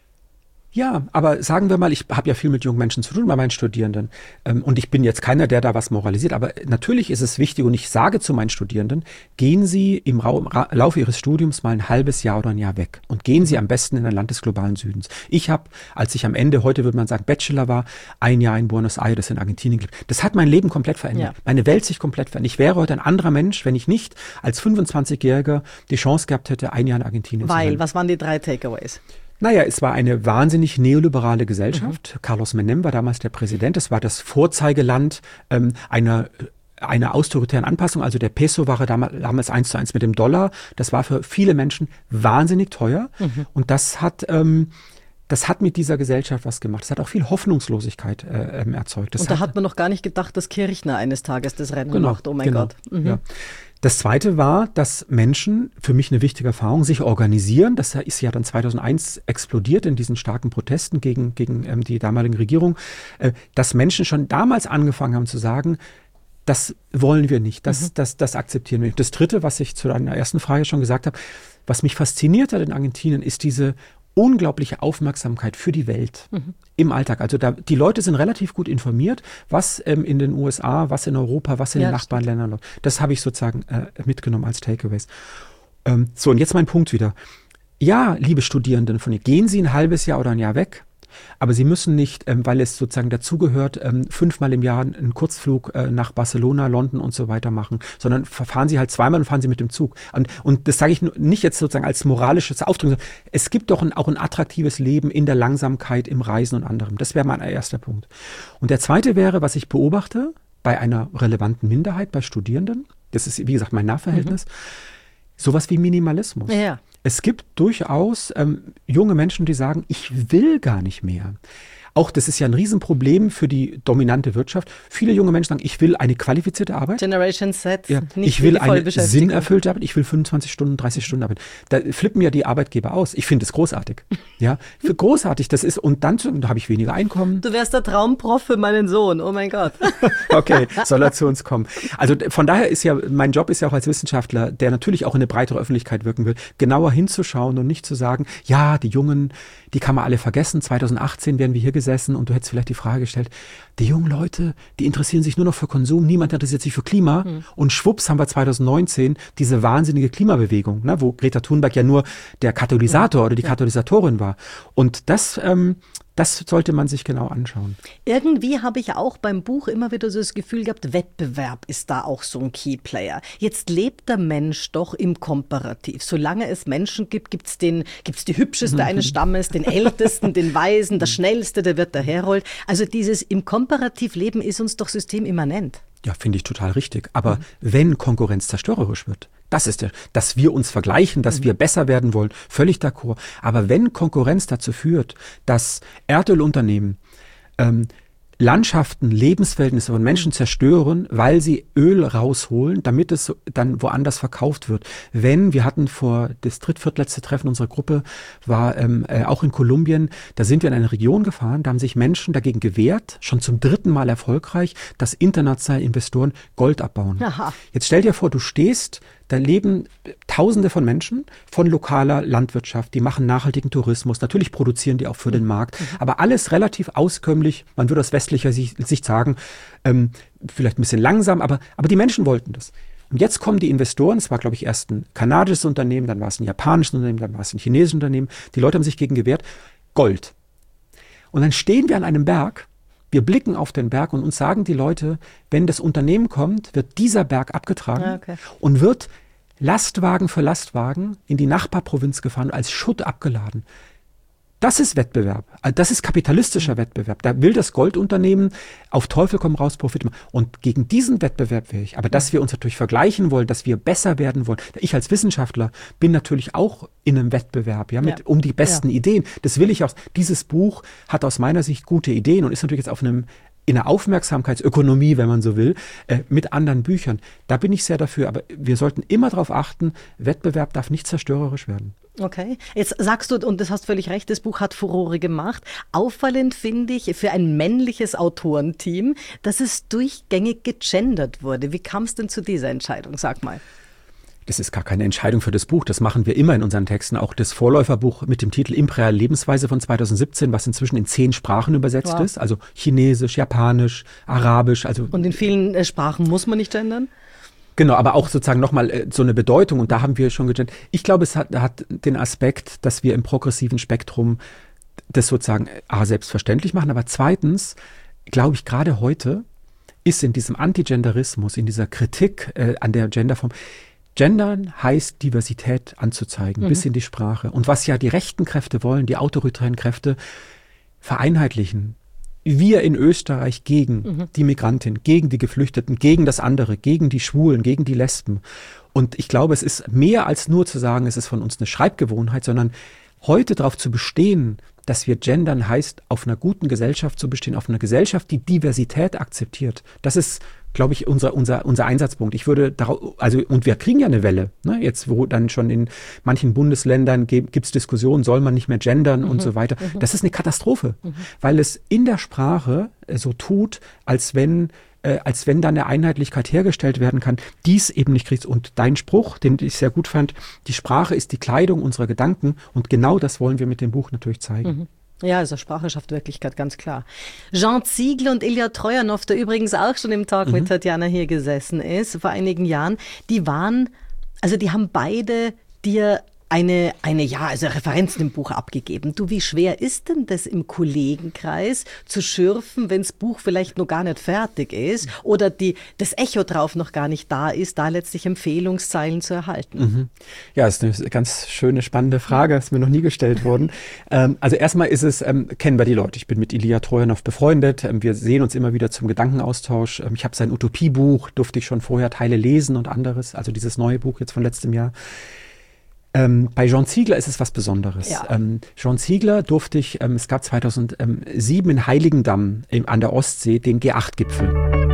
Ja, aber sagen wir mal, ich habe ja viel mit jungen Menschen zu tun bei meinen Studierenden ähm, und ich bin jetzt keiner, der da was moralisiert, aber natürlich ist es wichtig und ich sage zu meinen Studierenden, gehen Sie im Ra- Ra- Laufe Ihres Studiums mal ein halbes Jahr oder ein Jahr weg und gehen Sie am besten in ein Land des globalen Südens. Ich habe, als ich am Ende, heute würde man sagen Bachelor war, ein Jahr in Buenos Aires in Argentinien gelebt. Das hat mein Leben komplett verändert, ja. Meine Welt sich komplett verändert. Ich wäre heute ein anderer Mensch, wenn ich nicht als fünfundzwanzigjähriger die Chance gehabt hätte, ein Jahr in Argentinien Weil, zu sein. Was waren die drei Takeaways? Naja, es war eine wahnsinnig neoliberale Gesellschaft. Mhm. Carlos Menem war damals der Präsident. Es war das Vorzeigeland ähm, einer einer autoritären Anpassung. Also der Peso war damals eins zu eins mit dem Dollar. Das war für viele Menschen wahnsinnig teuer. Mhm. Und das hat ähm, das hat mit dieser Gesellschaft was gemacht. Das hat auch viel Hoffnungslosigkeit äh, ähm, erzeugt. Das Und da hat, hat man noch gar nicht gedacht, dass Kirchner eines Tages das Rennen genau, macht. Oh mein genau, Gott. Mhm. Ja. Das Zweite war, dass Menschen, für mich eine wichtige Erfahrung, sich organisieren. Das ist ja dann zweitausendeins explodiert in diesen starken Protesten gegen, gegen ähm, die damalige Regierung, äh, dass Menschen schon damals angefangen haben zu sagen, das wollen wir nicht, das, mhm. das, das akzeptieren wir nicht. Das Dritte, was ich zu deiner ersten Frage schon gesagt habe, was mich fasziniert hat in Argentinien, ist diese unglaubliche Aufmerksamkeit für die Welt mhm. im Alltag. Also da, die Leute sind relativ gut informiert, was ähm, in den U S A, was in Europa, was in ja, den Nachbarländern läuft. Das habe ich sozusagen äh, mitgenommen als Takeaways. Ähm, so, und jetzt mein Punkt wieder. Ja, liebe Studierenden von ihr, gehen Sie ein halbes Jahr oder ein Jahr weg Aber sie müssen nicht, ähm, weil es sozusagen dazugehört, ähm, fünfmal im Jahr einen Kurzflug äh, nach Barcelona, London und so weiter machen, sondern fahren sie halt zweimal und fahren sie mit dem Zug. Und, und das sage ich nicht jetzt sozusagen als moralisches Aufdrücken, sondern es gibt doch ein, auch ein attraktives Leben in der Langsamkeit, im Reisen und anderem. Das wäre mein erster Punkt. Und der zweite wäre, was ich beobachte, bei einer relevanten Minderheit, bei Studierenden, das ist, wie gesagt, mein Nahverhältnis, mhm. sowas wie Minimalismus. Ja. Es gibt durchaus ähm, junge Menschen, die sagen, ich will gar nicht mehr. Auch das ist ja ein Riesenproblem für die dominante Wirtschaft. Viele junge Menschen sagen, ich will eine qualifizierte Arbeit. Generation Z. Ja, nicht ich will eine sinnerfüllte Arbeit. Ich will fünfundzwanzig Stunden, dreißig Stunden Arbeit. Da flippen ja die Arbeitgeber aus. Ich finde es großartig. Ja, für großartig. Das ist, und dann da habe ich weniger Einkommen. Du wärst der Traumprof für meinen Sohn. Oh mein Gott. Okay, soll er zu uns kommen. Also von daher ist ja, mein Job ist ja auch als Wissenschaftler, der natürlich auch in eine breitere Öffentlichkeit wirken will, genauer hinzuschauen und nicht zu sagen, ja, die Jungen, die kann man alle vergessen. zweitausendachtzehn werden wir hier gesessen und du hättest vielleicht die Frage gestellt, die jungen Leute, die interessieren sich nur noch für Konsum, niemand interessiert sich für Klima mhm. und schwupps haben wir zweitausendneunzehn diese wahnsinnige Klimabewegung, ne, wo Greta Thunberg ja nur der Katalysator ja. oder die ja. Katalysatorin war. Und das, ähm, das sollte man sich genau anschauen. Irgendwie habe ich auch beim Buch immer wieder so das Gefühl gehabt, Wettbewerb ist da auch so ein Keyplayer. Jetzt lebt der Mensch doch im Komparativ. Solange es Menschen gibt, gibt es den, gibt's die Hübscheste eines Stammes, den Ältesten, den Weisen, der Schnellste, der wird daherrollt. Also dieses im Komparativleben ist uns doch systemimmanent. Ja, finde ich total richtig. Aber mhm. wenn Konkurrenz zerstörerisch wird, das ist der, dass wir uns vergleichen, dass mhm. wir besser werden wollen, völlig d'accord. Aber wenn Konkurrenz dazu führt, dass Erdölunternehmen ähm, Landschaften, Lebensverhältnisse von Menschen zerstören, weil sie Öl rausholen, damit es dann woanders verkauft wird. Wenn, wir hatten vor, das drittviertletzte Treffen unserer Gruppe war ähm, äh, auch in Kolumbien, da sind wir in eine Region gefahren, da haben sich Menschen dagegen gewehrt, schon zum dritten Mal erfolgreich, dass internationale Investoren Gold abbauen. Aha. Jetzt stell dir vor, du stehst, da leben Tausende von Menschen von lokaler Landwirtschaft, die machen nachhaltigen Tourismus, natürlich produzieren die auch für mhm. den Markt, mhm. aber alles relativ auskömmlich, man würde aus westlicher Sicht sagen, ähm, vielleicht ein bisschen langsam, aber, aber die Menschen wollten das. Und jetzt kommen die Investoren, es war glaube ich erst ein kanadisches Unternehmen, dann war es ein japanisches Unternehmen, dann war es ein chinesisches Unternehmen, die Leute haben sich gegen gewehrt, Gold. Und dann stehen wir an einem Berg, wir blicken auf den Berg und uns sagen die Leute, wenn das Unternehmen kommt, wird dieser Berg abgetragen ja, okay. und wird Lastwagen für Lastwagen in die Nachbarprovinz gefahren und als Schutt abgeladen. Das ist Wettbewerb. Das ist kapitalistischer mhm. Wettbewerb. Da will das Goldunternehmen auf Teufel komm raus Profit machen. Und gegen diesen Wettbewerb will ich. Aber dass wir uns natürlich vergleichen wollen, dass wir besser werden wollen. Ich als Wissenschaftler bin natürlich auch in einem Wettbewerb, ja, mit, ja. um die besten ja. Ideen. Das will ich auch. Dieses Buch hat aus meiner Sicht gute Ideen und ist natürlich jetzt auf einem in der Aufmerksamkeitsökonomie, wenn man so will, äh, mit anderen Büchern. Da bin ich sehr dafür. Aber wir sollten immer darauf achten, Wettbewerb darf nicht zerstörerisch werden. Okay, jetzt sagst du, und das hast völlig recht, das Buch hat Furore gemacht. Auffallend finde ich für ein männliches Autorenteam, dass es durchgängig gegendert wurde. Wie kam es denn zu dieser Entscheidung, sag mal? Das ist gar keine Entscheidung für das Buch. Das machen wir immer in unseren Texten. Auch das Vorläuferbuch mit dem Titel Imperiale Lebensweise von zweitausendsiebzehn, was inzwischen in zehn Sprachen übersetzt wow. ist. Also Chinesisch, Japanisch, Arabisch. Also und in vielen äh, Sprachen muss man nicht gendern? Genau, aber auch sozusagen nochmal äh, so eine Bedeutung. Und da haben wir schon gegendert. Ich glaube, es hat, hat den Aspekt, dass wir im progressiven Spektrum das sozusagen A, selbstverständlich machen. Aber zweitens, glaube ich, gerade heute ist in diesem Antigenderismus, in dieser Kritik äh, an der Genderform, Gendern heißt, Diversität anzuzeigen, mhm. bis in die Sprache. Und was ja die rechten Kräfte wollen, die autoritären Kräfte, vereinheitlichen. Wir in Österreich gegen mhm. die Migrantin, gegen die Geflüchteten, gegen das andere, gegen die Schwulen, gegen die Lesben. Und ich glaube, es ist mehr als nur zu sagen, es ist von uns eine Schreibgewohnheit, sondern heute darauf zu bestehen, dass wir gendern heißt, auf einer guten Gesellschaft zu bestehen, auf einer Gesellschaft, die Diversität akzeptiert. Das ist, glaube ich, unser, unser, unser Einsatzpunkt. Ich würde darauf, also, und wir kriegen ja eine Welle, ne? Jetzt, wo dann schon in manchen Bundesländern gibt es Diskussionen, soll man nicht mehr gendern mhm. und so weiter. Mhm. Das ist eine Katastrophe, mhm. weil es in der Sprache so tut, als wenn Äh, als wenn dann eine Einheitlichkeit hergestellt werden kann, dies eben nicht kriegst. Und dein Spruch, den ich sehr gut fand, die Sprache ist die Kleidung unserer Gedanken und genau das wollen wir mit dem Buch natürlich zeigen. Mhm. Ja, also Sprache schafft Wirklichkeit, ganz klar. Jean Ziegler und Ilja Trojanow, der übrigens auch schon im Talk mhm. mit Tatjana hier gesessen ist, vor einigen Jahren, die waren, also die haben beide dir eine, eine, ja, also Referenzen im Buch abgegeben. Du, wie schwer ist denn das im Kollegenkreis zu schürfen, wenn das Buch vielleicht noch gar nicht fertig ist oder die, das Echo drauf noch gar nicht da ist, da letztlich Empfehlungszeilen zu erhalten? Mhm. Ja, ist eine ganz schöne, spannende Frage, ist mir noch nie gestellt worden. ähm, also erstmal ist es, ähm, kennen wir die Leute. Ich bin mit Ilya Trojanow befreundet. Ähm, wir sehen uns immer wieder zum Gedankenaustausch. Ähm, ich habe sein Utopiebuch, durfte ich schon vorher Teile lesen und anderes, also dieses neue Buch jetzt von letztem Jahr. Ähm, bei Jean Ziegler ist es was Besonderes. Ja. Ähm, Jean Ziegler durfte ich, ähm, es gab zweitausendsieben in Heiligendamm im, an der Ostsee den G acht Gipfel.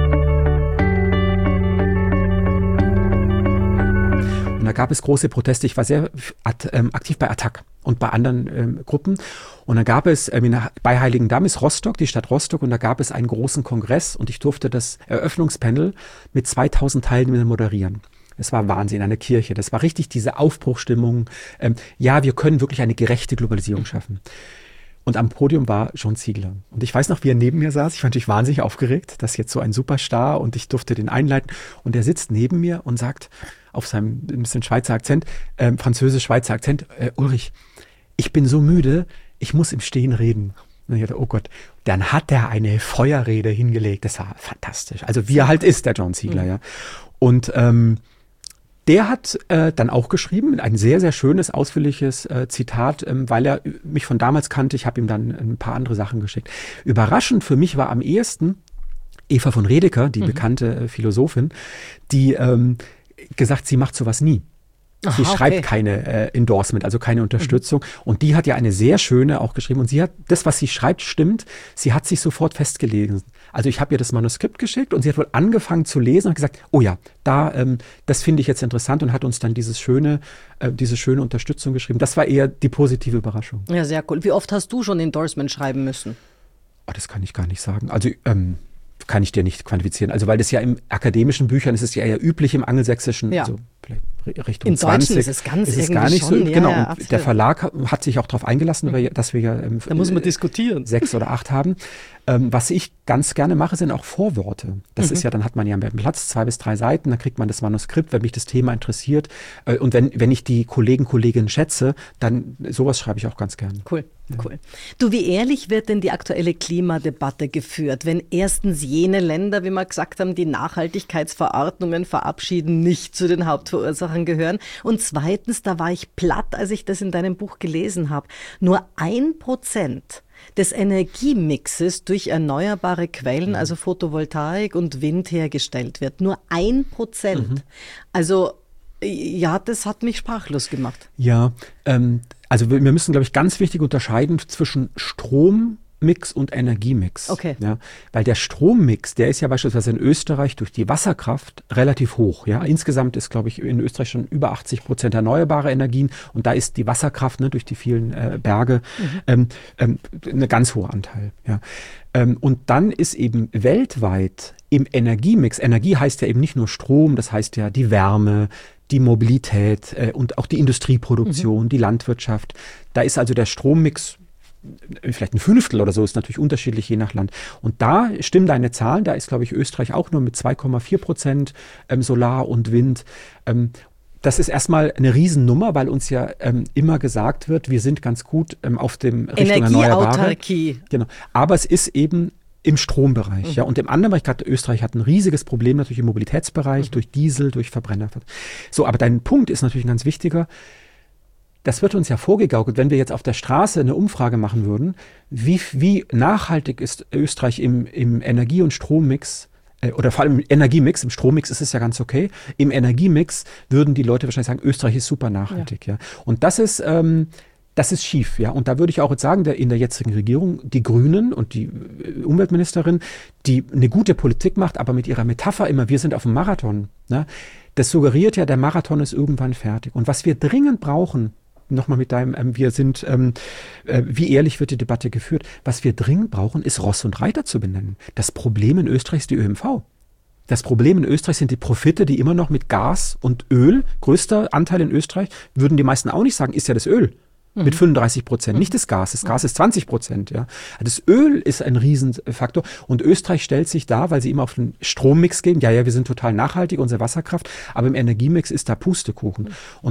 Und da gab es große Proteste. Ich war sehr at, ähm, aktiv bei Attac und bei anderen ähm, Gruppen. Und dann gab es, ähm, in, bei Heiligendamm ist Rostock, die Stadt Rostock, und da gab es einen großen Kongress und ich durfte das Eröffnungspanel mit zweitausend Teilnehmern moderieren. Es war Wahnsinn, eine Kirche. Das war richtig diese Aufbruchstimmung. Ähm, ja, wir können wirklich eine gerechte Globalisierung schaffen. Und am Podium war Jean Ziegler. Und ich weiß noch, wie er neben mir saß. Ich war natürlich wahnsinnig aufgeregt. Das ist jetzt so ein Superstar und ich durfte den einleiten. Und er sitzt neben mir und sagt auf seinem ein bisschen Schweizer Akzent, äh, französisch-Schweizer Akzent, äh, Ulrich, ich bin so müde, ich muss im Stehen reden. Und ich dachte, oh Gott. Dann hat er eine Feuerrede hingelegt. Das war fantastisch. Also wie er halt ist, der Jean Ziegler, mhm. ja. Und ähm, der hat äh, dann auch geschrieben, ein sehr, sehr schönes, ausführliches äh, Zitat, ähm, weil er mich von damals kannte. Ich habe ihm dann ein paar andere Sachen geschickt. Überraschend für mich war am ehesten Eva von Redeker, die mhm. bekannte äh, Philosophin, die ähm, gesagt, sie macht sowas nie. Aha, sie schreibt okay. keine äh, Endorsement, also keine Unterstützung. Mhm. Und die hat ja eine sehr schöne auch geschrieben. Und sie hat, das, was sie schreibt, stimmt. Sie hat sich sofort festgelesen. Also ich habe ihr das Manuskript geschickt und sie hat wohl angefangen zu lesen und hat gesagt, oh ja, da, ähm, das finde ich jetzt interessant und hat uns dann dieses schöne, äh, diese schöne Unterstützung geschrieben. Das war eher die positive Überraschung. Ja, sehr cool. Wie oft hast du schon Endorsement schreiben müssen? Oh, das kann ich gar nicht sagen. Also, ähm, kann ich dir nicht quantifizieren. Also weil das ja im akademischen Büchern ist es ja eher üblich im Angelsächsischen, ja. also vielleicht Richtung in zwanzig. Deutschen ist es ganz ist es gar nicht schon, so. Ja, genau. ja, und absolut. der Verlag hat sich auch darauf eingelassen, mhm. weil, dass wir ja ähm, da muss man diskutieren. sechs oder acht haben. Ähm, was ich ganz gerne mache, sind auch Vorworte. Das mhm. ist ja, dann hat man ja einen Platz, zwei bis drei Seiten, dann kriegt man das Manuskript, wenn mich das Thema interessiert. Äh, und wenn, wenn ich die Kollegen, Kolleginnen schätze, dann sowas schreibe ich auch ganz gerne. Cool, ja. cool. Du, wie ehrlich wird denn die aktuelle Klimadebatte geführt, wenn erstens jene Länder, wie wir gesagt haben, die Nachhaltigkeitsverordnungen verabschieden, nicht zu den Hauptverursachern gehören? Und zweitens, da war ich platt, als ich das in deinem Buch gelesen habe, nur ein Prozent des Energiemixes durch erneuerbare Quellen, mhm. also Photovoltaik und Wind hergestellt wird. Nur ein Prozent. Mhm. Also ja, das hat mich sprachlos gemacht. Ja, ähm, also wir müssen, glaube ich, ganz wichtig unterscheiden zwischen Strom Mix und Energiemix. Okay. Ja, weil der Strommix, der ist ja beispielsweise in Österreich durch die Wasserkraft relativ hoch. Ja, insgesamt ist, glaube ich, in Österreich schon über achtzig Prozent erneuerbare Energien und da ist die Wasserkraft, ne, durch die vielen äh, Berge mhm. ähm, ähm, eine ganz hohe Anteil. Ja, ähm, und dann ist eben weltweit im Energiemix, Energie heißt ja eben nicht nur Strom, das heißt ja die Wärme, die Mobilität äh, und auch die Industrieproduktion, mhm. die Landwirtschaft. Da ist also der Strommix vielleicht ein Fünftel oder so, ist natürlich unterschiedlich je nach Land. Und da stimmen deine Zahlen, da ist, glaube ich, Österreich auch nur mit zwei Komma vier Prozent ähm, Solar und Wind. Ähm, das ist erstmal eine Riesennummer, weil uns ja ähm, immer gesagt wird, wir sind ganz gut ähm, auf dem Richtung Erneuerbare. Energieautarkie. Genau. Aber es ist eben im Strombereich, mhm. ja, und im anderen Bereich, gerade Österreich hat ein riesiges Problem natürlich im Mobilitätsbereich, mhm. durch Diesel, durch Verbrenner. So, aber dein Punkt ist natürlich ein ganz wichtiger. Das wird uns ja vorgegaukelt, wenn wir jetzt auf der Straße eine Umfrage machen würden, wie, wie nachhaltig ist Österreich im, im Energie- und Strommix, äh, oder vor allem im Energiemix, im Strommix ist es ja ganz okay, im Energiemix würden die Leute wahrscheinlich sagen, Österreich ist super nachhaltig. Ja. Ja. Und das ist, ähm, das ist schief. Ja. Und da würde ich auch jetzt sagen, der, in der jetzigen Regierung, die Grünen und die Umweltministerin, die eine gute Politik macht, aber mit ihrer Metapher immer, wir sind auf dem Marathon, ne, das suggeriert ja, der Marathon ist irgendwann fertig. Und was wir dringend brauchen, nochmal mit deinem, ähm, wir sind, ähm, äh, wie ehrlich wird die Debatte geführt? Was wir dringend brauchen, ist Ross und Reiter zu benennen. Das Problem in Österreich ist die Ö M V. Das Problem in Österreich sind die Profite, die immer noch mit Gas und Öl, größter Anteil in Österreich, würden die meisten auch nicht sagen, ist ja das Öl. Mhm. Mit fünfunddreißig Prozent, mhm. nicht das Gas. Das Gas mhm. ist zwanzig Prozent. Ja. Das Öl ist ein Riesenfaktor. Und Österreich stellt sich da, weil sie immer auf den Strommix gehen, ja, ja, wir sind total nachhaltig, unsere Wasserkraft, aber im Energiemix ist da Pustekuchen. Mhm. Und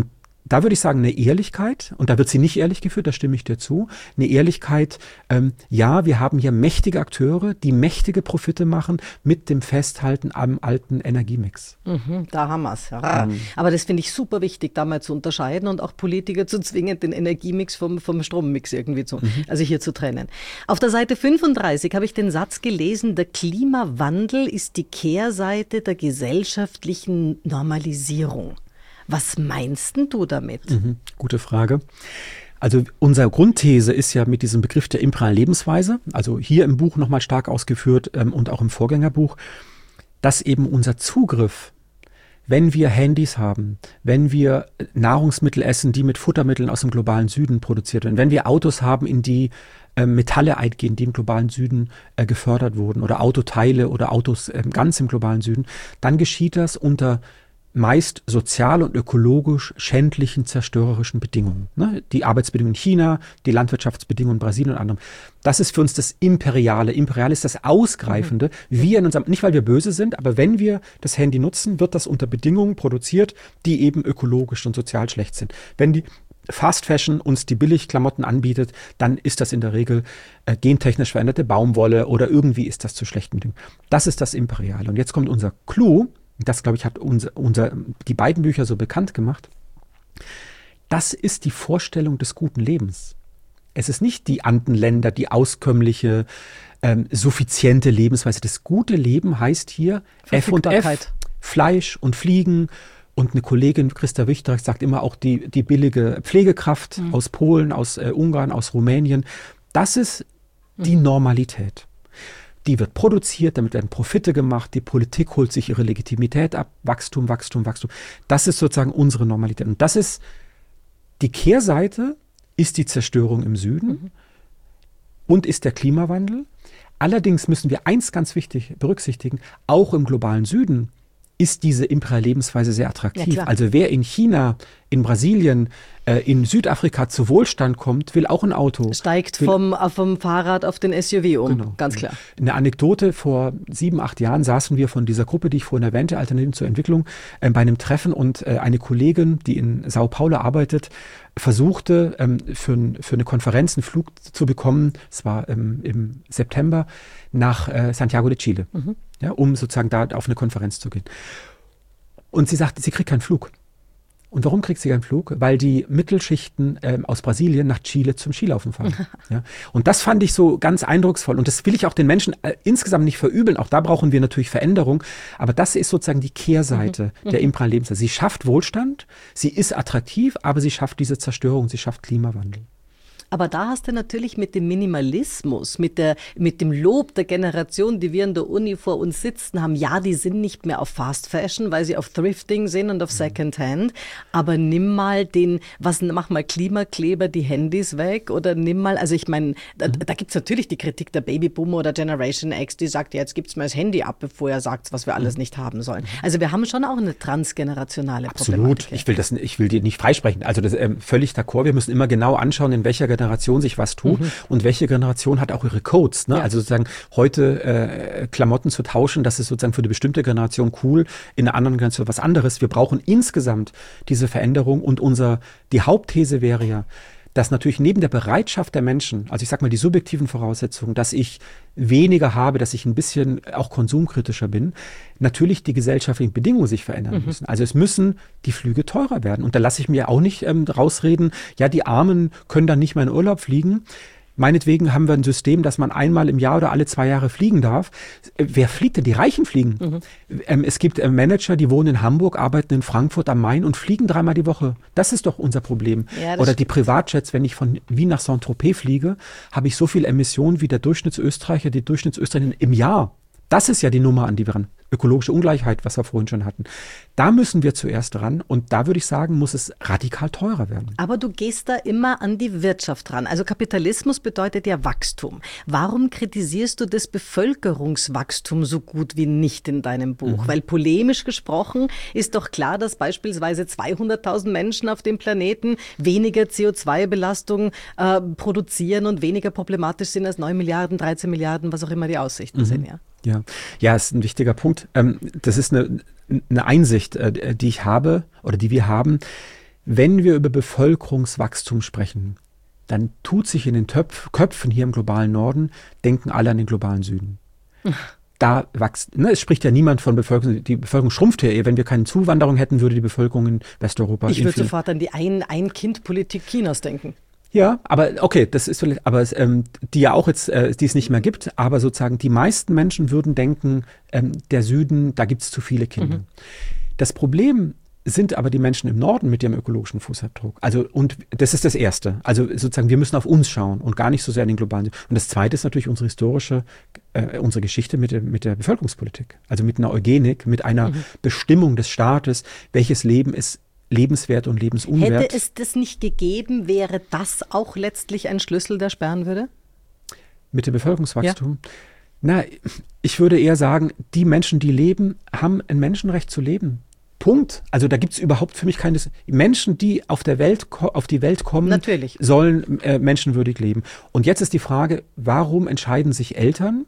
da würde ich sagen, eine Ehrlichkeit, und da wird sie nicht ehrlich geführt, da stimme ich dir zu, eine Ehrlichkeit, ähm, ja, wir haben hier mächtige Akteure, die mächtige Profite machen mit dem Festhalten am alten Energiemix. Mhm, da haben wir es. Ja. Mhm. Aber das finde ich super wichtig, da mal zu unterscheiden und auch Politiker zu zwingen, den Energiemix vom, vom Strommix irgendwie zu, mhm. also hier zu trennen. Auf der Seite fünfunddreißig habe ich den Satz gelesen, der Klimawandel ist die Kehrseite der gesellschaftlichen Normalisierung. Was meinst denn du damit? Mhm, gute Frage. Also unsere Grundthese ist ja mit diesem Begriff der imperialen Lebensweise, also hier im Buch nochmal stark ausgeführt ähm, und auch im Vorgängerbuch, dass eben unser Zugriff, wenn wir Handys haben, wenn wir Nahrungsmittel essen, die mit Futtermitteln aus dem globalen Süden produziert werden, wenn wir Autos haben, in die äh, Metalle eingehen, die im globalen Süden äh, gefördert wurden oder Autoteile oder Autos äh, ganz im globalen Süden, dann geschieht das unter meist sozial und ökologisch schändlichen, zerstörerischen Bedingungen. Ne? Die Arbeitsbedingungen in China, die Landwirtschaftsbedingungen in Brasilien und anderem. Das ist für uns das Imperiale. Imperial ist das Ausgreifende. Mhm. Wir in unserem, nicht weil wir böse sind, aber wenn wir das Handy nutzen, wird das unter Bedingungen produziert, die eben ökologisch und sozial schlecht sind. Wenn die Fast Fashion uns die Billigklamotten anbietet, dann ist das in der Regel äh, gentechnisch veränderte Baumwolle oder irgendwie ist das zu schlechten Dingen. Das ist das Imperiale. Und jetzt kommt unser Clou. Das, glaube ich, hat unser, unser, die beiden Bücher so bekannt gemacht. Das ist die Vorstellung des guten Lebens. Es ist nicht die Andenländer, die auskömmliche, ähm, suffiziente Lebensweise. Das gute Leben heißt hier F und F, Fleisch und Fliegen. Und eine Kollegin, Christa Wichter, sagt immer auch die, die billige Pflegekraft mhm. aus Polen, aus äh, Ungarn, aus Rumänien. Das ist mhm. die Normalität. Die wird produziert, damit werden Profite gemacht, die Politik holt sich ihre Legitimität ab, Wachstum, Wachstum, Wachstum. Das ist sozusagen unsere Normalität. Und das ist, die Kehrseite ist die Zerstörung im Süden mhm. und ist der Klimawandel. Allerdings müssen wir eins ganz wichtig berücksichtigen, auch im globalen Süden ist diese imperiale Lebensweise sehr attraktiv. Ja, also wer in China, in Brasilien, äh, in Südafrika zu Wohlstand kommt, will auch ein Auto. Steigt will, vom, vom Fahrrad auf den S U V um, genau, ganz klar. Eine Anekdote, vor sieben, acht Jahren saßen wir von dieser Gruppe, die ich vorhin erwähnte, Alternativen zur Entwicklung, äh, bei einem Treffen und äh, eine Kollegin, die in Sao Paulo arbeitet, versuchte ähm, für, für eine Konferenz einen Flug zu bekommen, es war ähm, im September, nach äh, Santiago de Chile, mhm. ja, um sozusagen da auf eine Konferenz zu gehen. Und sie sagte, sie kriegt keinen Flug. Und warum kriegt sie keinen Flug? Weil die Mittelschichten ähm, aus Brasilien nach Chile zum Skilaufen fahren. Ja. Und das fand ich so ganz eindrucksvoll. Und das will ich auch den Menschen äh, insgesamt nicht verübeln. Auch da brauchen wir natürlich Veränderung. Aber das ist sozusagen die Kehrseite mhm. der imperialen Lebensweise. Sie schafft Wohlstand, sie ist attraktiv, aber sie schafft diese Zerstörung, sie schafft Klimawandel. Aber da hast du natürlich mit dem Minimalismus, mit, der, mit dem Lob der Generation, die wir in der Uni vor uns sitzen haben, ja, die sind nicht mehr auf Fast Fashion, weil sie auf Thrifting sind und auf Secondhand, aber nimm mal den, was, mach mal Klimakleber die Handys weg oder nimm mal, also ich meine, da, da gibt es natürlich die Kritik der Babyboomer oder Generation X, die sagt, ja, jetzt gibt's mal das Handy ab, bevor er sagt, was wir alles nicht haben sollen. Also wir haben schon auch eine transgenerationale Absolut. Problematik. Absolut, ich will das, ich will dir nicht freisprechen, also das ähm, völlig d'accord, wir müssen immer genau anschauen, in welcher Generation Generation sich was tut mhm. und welche Generation hat auch ihre Codes. Ne? Ja. Also sozusagen heute äh, Klamotten zu tauschen, das ist sozusagen für eine bestimmte Generation cool, in einer anderen Generation was anderes. Wir brauchen insgesamt diese Veränderung und unser, die Hauptthese wäre ja, dass natürlich neben der Bereitschaft der Menschen, also ich sag mal die subjektiven Voraussetzungen, dass ich weniger habe, dass ich ein bisschen auch konsumkritischer bin, natürlich die gesellschaftlichen Bedingungen sich verändern mhm. müssen. Also es müssen die Flüge teurer werden. Und da lasse ich mir auch nicht ähm, rausreden, ja, die Armen können dann nicht mehr in Urlaub fliegen. Meinetwegen haben wir ein System, dass man einmal im Jahr oder alle zwei Jahre fliegen darf. Wer fliegt denn? Die Reichen fliegen. Mhm. Ähm, es gibt äh, Manager, die wohnen in Hamburg, arbeiten in Frankfurt am Main und fliegen dreimal die Woche. Das ist doch unser Problem. Ja, oder die Privatjets, wenn ich von Wien nach Saint-Tropez fliege, habe ich so viel Emissionen wie der Durchschnittsösterreicher, die Durchschnittsösterreicherin im Jahr. Das ist ja die Nummer, an die wir ran. Ökologische Ungleichheit, was wir vorhin schon hatten. Da müssen wir zuerst ran und da würde ich sagen, muss es radikal teurer werden. Aber du gehst da immer an die Wirtschaft ran. Also Kapitalismus bedeutet ja Wachstum. Warum kritisierst du das Bevölkerungswachstum so gut wie nicht in deinem Buch? Mhm. Weil polemisch gesprochen ist doch klar, dass beispielsweise zweihunderttausend Menschen auf dem Planeten weniger C O zwei Belastung äh, produzieren und weniger problematisch sind als neun Milliarden, dreizehn Milliarden, was auch immer die Aussichten mhm. sind, ja. Ja, ja, ist ein wichtiger Punkt. Ähm, das ist eine, eine Einsicht, äh, die ich habe oder die wir haben. Wenn wir über Bevölkerungswachstum sprechen, dann tut sich in den Töpf, Köpfen hier im globalen Norden, denken alle an den globalen Süden. Da wächst, ne, es spricht ja niemand von Bevölkerung, die Bevölkerung schrumpft ja eher. Wenn wir keine Zuwanderung hätten, würde die Bevölkerung in Westeuropa... Ich würde sofort an die Ein- Ein-Kind-Politik Chinas denken. Ja, aber okay, das ist vielleicht, aber ähm, die ja auch jetzt, äh, die es nicht mehr gibt, aber sozusagen die meisten Menschen würden denken, ähm, der Süden, da gibt es zu viele Kinder. Mhm. Das Problem sind aber die Menschen im Norden mit ihrem ökologischen Fußabdruck. Also, und das ist das Erste. Also sozusagen, wir müssen auf uns schauen und gar nicht so sehr in den globalen Süden. Und das Zweite ist natürlich unsere historische, äh, unsere Geschichte mit der, mit der Bevölkerungspolitik. Also mit einer Eugenik, mit einer mhm. Bestimmung des Staates, welches Leben ist lebenswert und lebensunwert. Hätte es das nicht gegeben, wäre das auch letztlich ein Schlüssel, der sperren würde? Mit dem Bevölkerungswachstum? Ja. Na, ich würde eher sagen, die Menschen, die leben, haben ein Menschenrecht zu leben. Punkt. Also da gibt es überhaupt für mich keine... Menschen, die auf, der Welt, auf die Welt kommen, Natürlich. sollen äh, menschenwürdig leben. Und jetzt ist die Frage, warum entscheiden sich Eltern,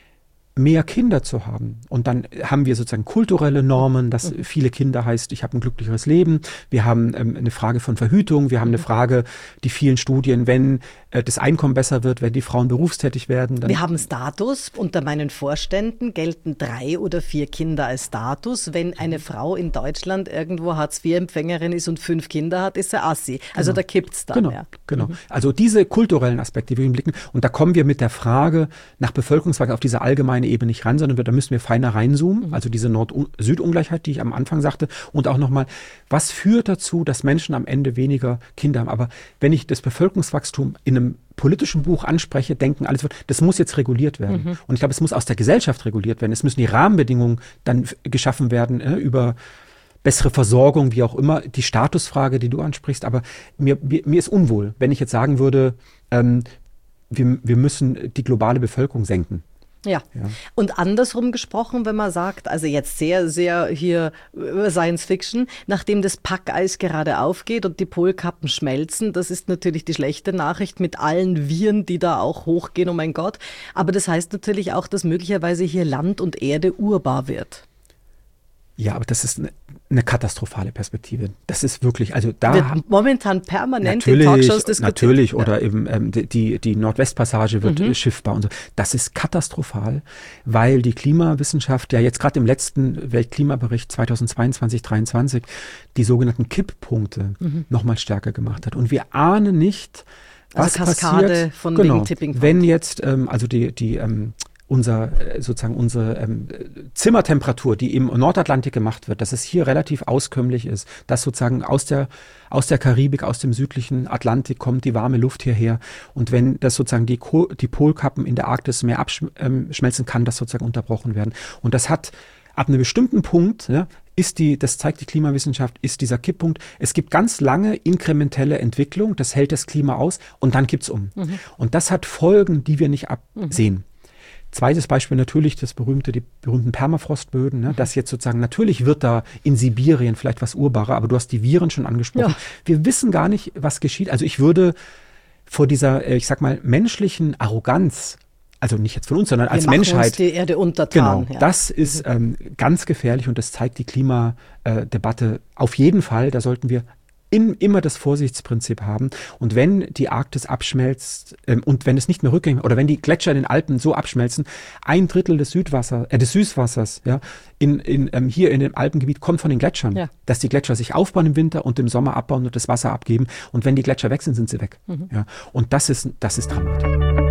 mehr Kinder zu haben? Und dann haben wir sozusagen kulturelle Normen, dass mhm. viele Kinder heißt, ich habe ein glücklicheres Leben. Wir haben ähm, eine Frage von Verhütung. Wir haben eine Frage, die vielen Studien, wenn äh, das Einkommen besser wird, wenn die Frauen berufstätig werden. Dann wir haben Status. Unter meinen Vorständen gelten drei oder vier Kinder als Status. Wenn eine Frau in Deutschland irgendwo Hartz vier Empfängerin ist und fünf Kinder hat, ist sie Assi. Also genau. Da kippt es dann. Genau, ja. genau. Mhm. Also diese kulturellen Aspekte, die wir blicken. Und da kommen wir mit der Frage nach Bevölkerungswachstum auf diese allgemeine Ebene nicht ran, sondern da müssen wir feiner reinzoomen, also diese Nord-Süd-Ungleichheit, die ich am Anfang sagte, und auch nochmal, was führt dazu, dass Menschen am Ende weniger Kinder haben? Aber wenn ich das Bevölkerungswachstum in einem politischen Buch anspreche, denken alles wird, das muss jetzt reguliert werden. Mhm. Und ich glaube, es muss aus der Gesellschaft reguliert werden. Es müssen die Rahmenbedingungen dann geschaffen werden äh, über bessere Versorgung, wie auch immer, die Statusfrage, die du ansprichst. Aber mir, mir, mir ist unwohl, wenn ich jetzt sagen würde, ähm, wir, wir müssen die globale Bevölkerung senken. Ja. ja, und andersrum gesprochen, wenn man sagt, also jetzt sehr, sehr hier über Science Fiction, nachdem das Packeis gerade aufgeht und die Polkappen schmelzen, das ist natürlich die schlechte Nachricht mit allen Viren, die da auch hochgehen, oh mein Gott. Aber das heißt natürlich auch, dass möglicherweise hier Land und Erde urbar wird. Ja, aber das ist eine, eine katastrophale Perspektive. Das ist wirklich, also da... Wird momentan permanent in Talkshows diskutiert. Natürlich, oder eben ähm, die, die Nordwestpassage wird mhm. schiffbar und so. Das ist katastrophal, weil die Klimawissenschaft ja jetzt gerade im letzten Weltklimabericht zweitausendzweiundzwanzig dreiundzwanzig die sogenannten Kipppunkte mhm. nochmal stärker gemacht hat. Und wir ahnen nicht, was also Kaskade passiert, von genau, wegen Tipping Point. Wenn jetzt, ähm, also die, die ähm, unser, sozusagen unsere ähm, Zimmertemperatur, die im Nordatlantik gemacht wird, dass es hier relativ auskömmlich ist, dass sozusagen aus der, aus der Karibik, aus dem südlichen Atlantik kommt die warme Luft hierher. Und wenn das sozusagen die, Ko- die Polkappen in der Arktis mehr abschmelzen kann, das sozusagen unterbrochen werden. Und das hat ab einem bestimmten Punkt, ja, ist die, das zeigt die Klimawissenschaft, ist dieser Kipppunkt. Es gibt ganz lange inkrementelle Entwicklung, das hält das Klima aus und dann kippt's um. Mhm. Und das hat Folgen, die wir nicht absehen. Mhm. Zweites Beispiel natürlich das berühmte, die berühmten Permafrostböden, ne, das jetzt sozusagen, natürlich wird da in Sibirien vielleicht was urbarer, aber du hast die Viren schon angesprochen. Ja. Wir wissen gar nicht, was geschieht. Also ich würde vor dieser, ich sag mal, menschlichen Arroganz, also nicht jetzt von uns, sondern wir als Menschheit. Uns die Erde untertan. Genau, ja. Das ist ähm, ganz gefährlich und das zeigt die Klimadebatte auf jeden Fall. Da sollten wir In, immer das Vorsichtsprinzip haben. Und wenn die Arktis abschmelzt ähm, und wenn es nicht mehr rückgängig, oder wenn die Gletscher in den Alpen so abschmelzen, ein Drittel des Südwassers, äh, des Süßwassers, ja, in, in, ähm, hier in dem Alpengebiet kommt von den Gletschern. Ja. Dass die Gletscher sich aufbauen im Winter und im Sommer abbauen und das Wasser abgeben. Und wenn die Gletscher weg sind, sind sie weg. Mhm. Ja. Und das ist, das ist dramatisch.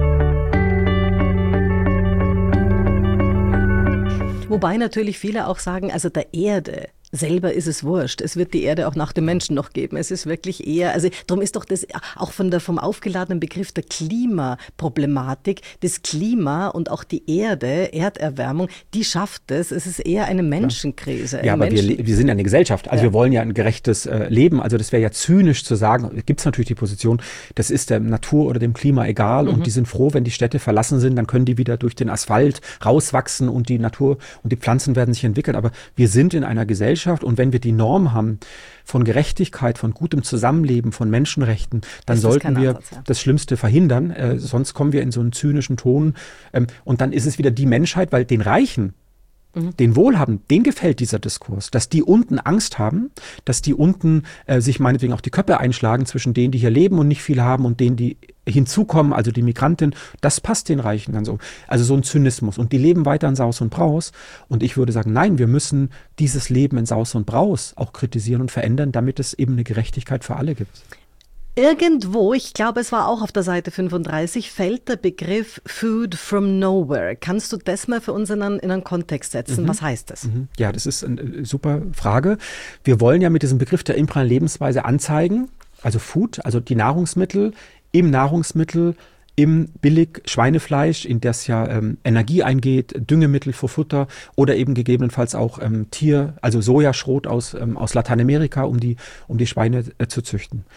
Wobei natürlich viele auch sagen, also der Erde selber ist es wurscht. Es wird die Erde auch nach dem Menschen noch geben. Es ist wirklich eher, also darum ist doch das auch von der, vom aufgeladenen Begriff der Klimaproblematik, das Klima und auch die Erde, Erderwärmung, die schafft es. Es ist eher eine Menschenkrise. Ja, aber Menschen- wir, wir sind ja eine Gesellschaft. Also ja. wir wollen ja ein gerechtes äh, Leben. Also das wäre ja zynisch zu sagen, gibt es natürlich die Position, das ist der Natur oder dem Klima egal mhm. und die sind froh, wenn die Städte verlassen sind, dann können die wieder durch den Asphalt rauswachsen und die Natur und die Pflanzen werden sich entwickeln. Aber wir sind in einer Gesellschaft, und wenn wir die Norm haben von Gerechtigkeit, von gutem Zusammenleben, von Menschenrechten, dann sollten wir Ansatz, ja. das Schlimmste verhindern. Äh, sonst kommen wir in so einen zynischen Ton. Ähm, und dann ist es wieder die Menschheit, weil den Reichen, Mhm. Den Wohlhabenden, denen gefällt dieser Diskurs, dass die unten Angst haben, dass die unten äh, sich meinetwegen auch die Köpfe einschlagen zwischen denen, die hier leben und nicht viel haben und denen, die hinzukommen, also die Migranten. Das passt den Reichen ganz so. Also so ein Zynismus. Und die leben weiter in Saus und Braus. Und ich würde sagen, nein, wir müssen dieses Leben in Saus und Braus auch kritisieren und verändern, damit es eben eine Gerechtigkeit für alle gibt. Irgendwo, ich glaube, es war auch auf der Seite fünfunddreißig, fällt der Begriff Food from Nowhere. Kannst du das mal für uns in einen, in einen Kontext setzen? Mhm. Was heißt das? Mhm. Ja, das ist eine super Frage. Wir wollen ja mit diesem Begriff der imperialen Lebensweise anzeigen, also Food, also die Nahrungsmittel, im Nahrungsmittel, im billig Schweinefleisch, in das ja ähm, Energie eingeht, Düngemittel für Futter oder eben gegebenenfalls auch ähm, Tier, also Sojaschrot aus, ähm, aus Lateinamerika, um die, um die Schweine äh, zu züchten.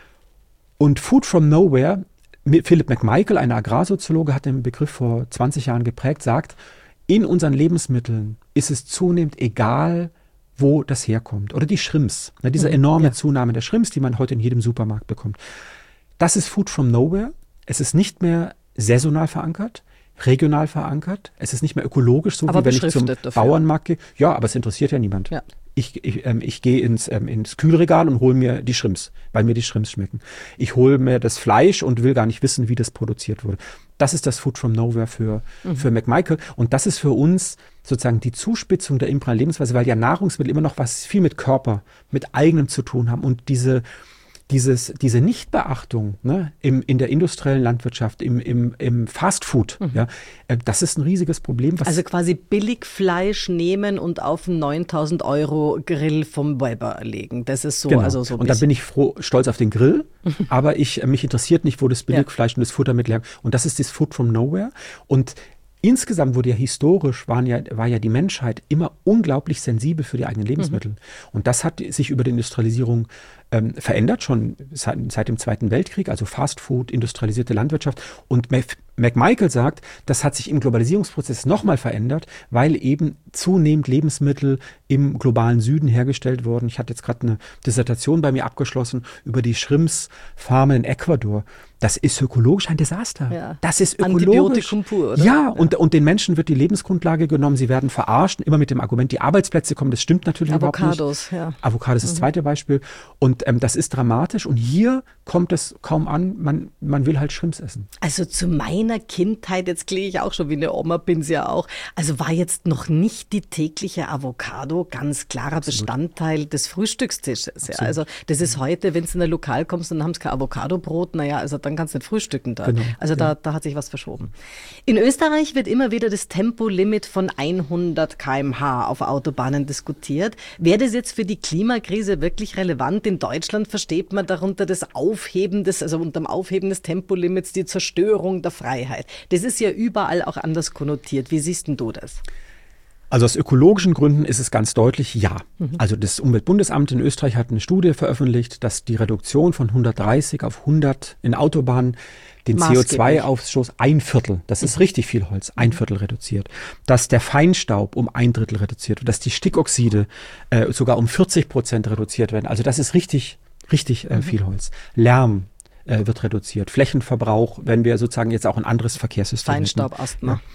Und Food from Nowhere, Philip McMichael, ein Agrarsoziologe, hat den Begriff vor zwanzig Jahren geprägt, sagt, in unseren Lebensmitteln ist es zunehmend egal, wo das herkommt. Oder die Shrimps, ne, diese enorme ja. Zunahme der Shrimps, die man heute in jedem Supermarkt bekommt. Das ist Food from Nowhere. Es ist nicht mehr saisonal verankert, regional verankert. Es ist nicht mehr ökologisch, so aber wie wenn ich zum dafür. Bauernmarkt gehe. Ja, aber es interessiert ja niemand. Ja. Ich, ich, ähm, ich gehe ins, ähm, ins Kühlregal und hole mir die Shrimps, weil mir die Shrimps schmecken. Ich hole mir das Fleisch und will gar nicht wissen, wie das produziert wurde. Das ist das Food from Nowhere für, mhm. für McMichael. Und das ist für uns sozusagen die Zuspitzung der imperialen Lebensweise, weil ja Nahrungsmittel immer noch was viel mit Körper, mit eigenem zu tun haben. Und diese Dieses, diese Nichtbeachtung ne, im, in der industriellen Landwirtschaft, im, im, im Fastfood, mhm. ja, äh, das ist ein riesiges Problem. Was also quasi Billigfleisch nehmen und auf einen neuntausend Euro Grill vom Weber legen. Das ist so. Genau. Also so und da bin ich froh, stolz auf den Grill, aber ich, äh, mich interessiert nicht, wo das Billigfleisch ja. und das Futtermittel herkommt. Und das ist das Food from Nowhere. Und insgesamt wurde ja historisch, waren ja, war ja die Menschheit immer unglaublich sensibel für die eigenen Lebensmittel. Mhm. Und das hat sich über die Industrialisierung ähm, verändert, schon seit, seit dem Zweiten Weltkrieg, also Fast Food, industrialisierte Landwirtschaft. Und McMichael sagt, das hat sich im Globalisierungsprozess nochmal verändert, weil eben zunehmend Lebensmittel im globalen Süden hergestellt wurden. Ich hatte jetzt gerade eine Dissertation bei mir abgeschlossen über die Shrimps-Farmen in Ecuador. Das ist ökologisch ein Desaster. Ja. Das ist ökologisch. Antibiotikum pur, oder? Ja, ja. Und, und den Menschen wird die Lebensgrundlage genommen. Sie werden verarscht, immer mit dem Argument, die Arbeitsplätze kommen. Das stimmt natürlich Avocados, überhaupt nicht. Ja. Avocados ist das mhm. zweite Beispiel. Und ähm, das ist dramatisch. Und hier kommt es kaum an. Man, man will halt Shrimps essen. Also zu meiner Kindheit, jetzt klinge ich auch schon wie eine Oma, bin sie ja auch. Also war jetzt noch nicht die tägliche Avocado ganz klarer Absolut. Bestandteil des Frühstückstisches. Ja. Also das ist heute, wenn du in ein Lokal kommst, dann haben sie kein Avocadobrot. Naja, also dann kannst du nicht frühstücken da. Genau, also da, ja. da hat sich was verschoben. In Österreich wird immer wieder das Tempolimit von hundert Kilometer pro Stunde auf Autobahnen diskutiert. Wäre das jetzt für die Klimakrise wirklich relevant? In Deutschland versteht man darunter das Aufheben des, also unter dem Aufheben des Tempolimits die Zerstörung der Freiheit. Das ist ja überall auch anders konnotiert. Wie siehst denn du das? Also aus ökologischen Gründen ist es ganz deutlich ja. Mhm. Also das Umweltbundesamt in Österreich hat eine Studie veröffentlicht, dass die Reduktion von hundertdreißig auf hundert in Autobahnen den C O zwei Ausstoß ein Viertel, das ist mhm. richtig viel Holz, ein Viertel reduziert. Dass der Feinstaub um ein Drittel reduziert wird, dass die Stickoxide äh, sogar um vierzig Prozent reduziert werden. Also das ist richtig, richtig äh, mhm. viel Holz. Lärm äh, wird reduziert. Flächenverbrauch, wenn wir sozusagen jetzt auch ein anderes Verkehrssystem hätten. Feinstaub, Asthma. Ja.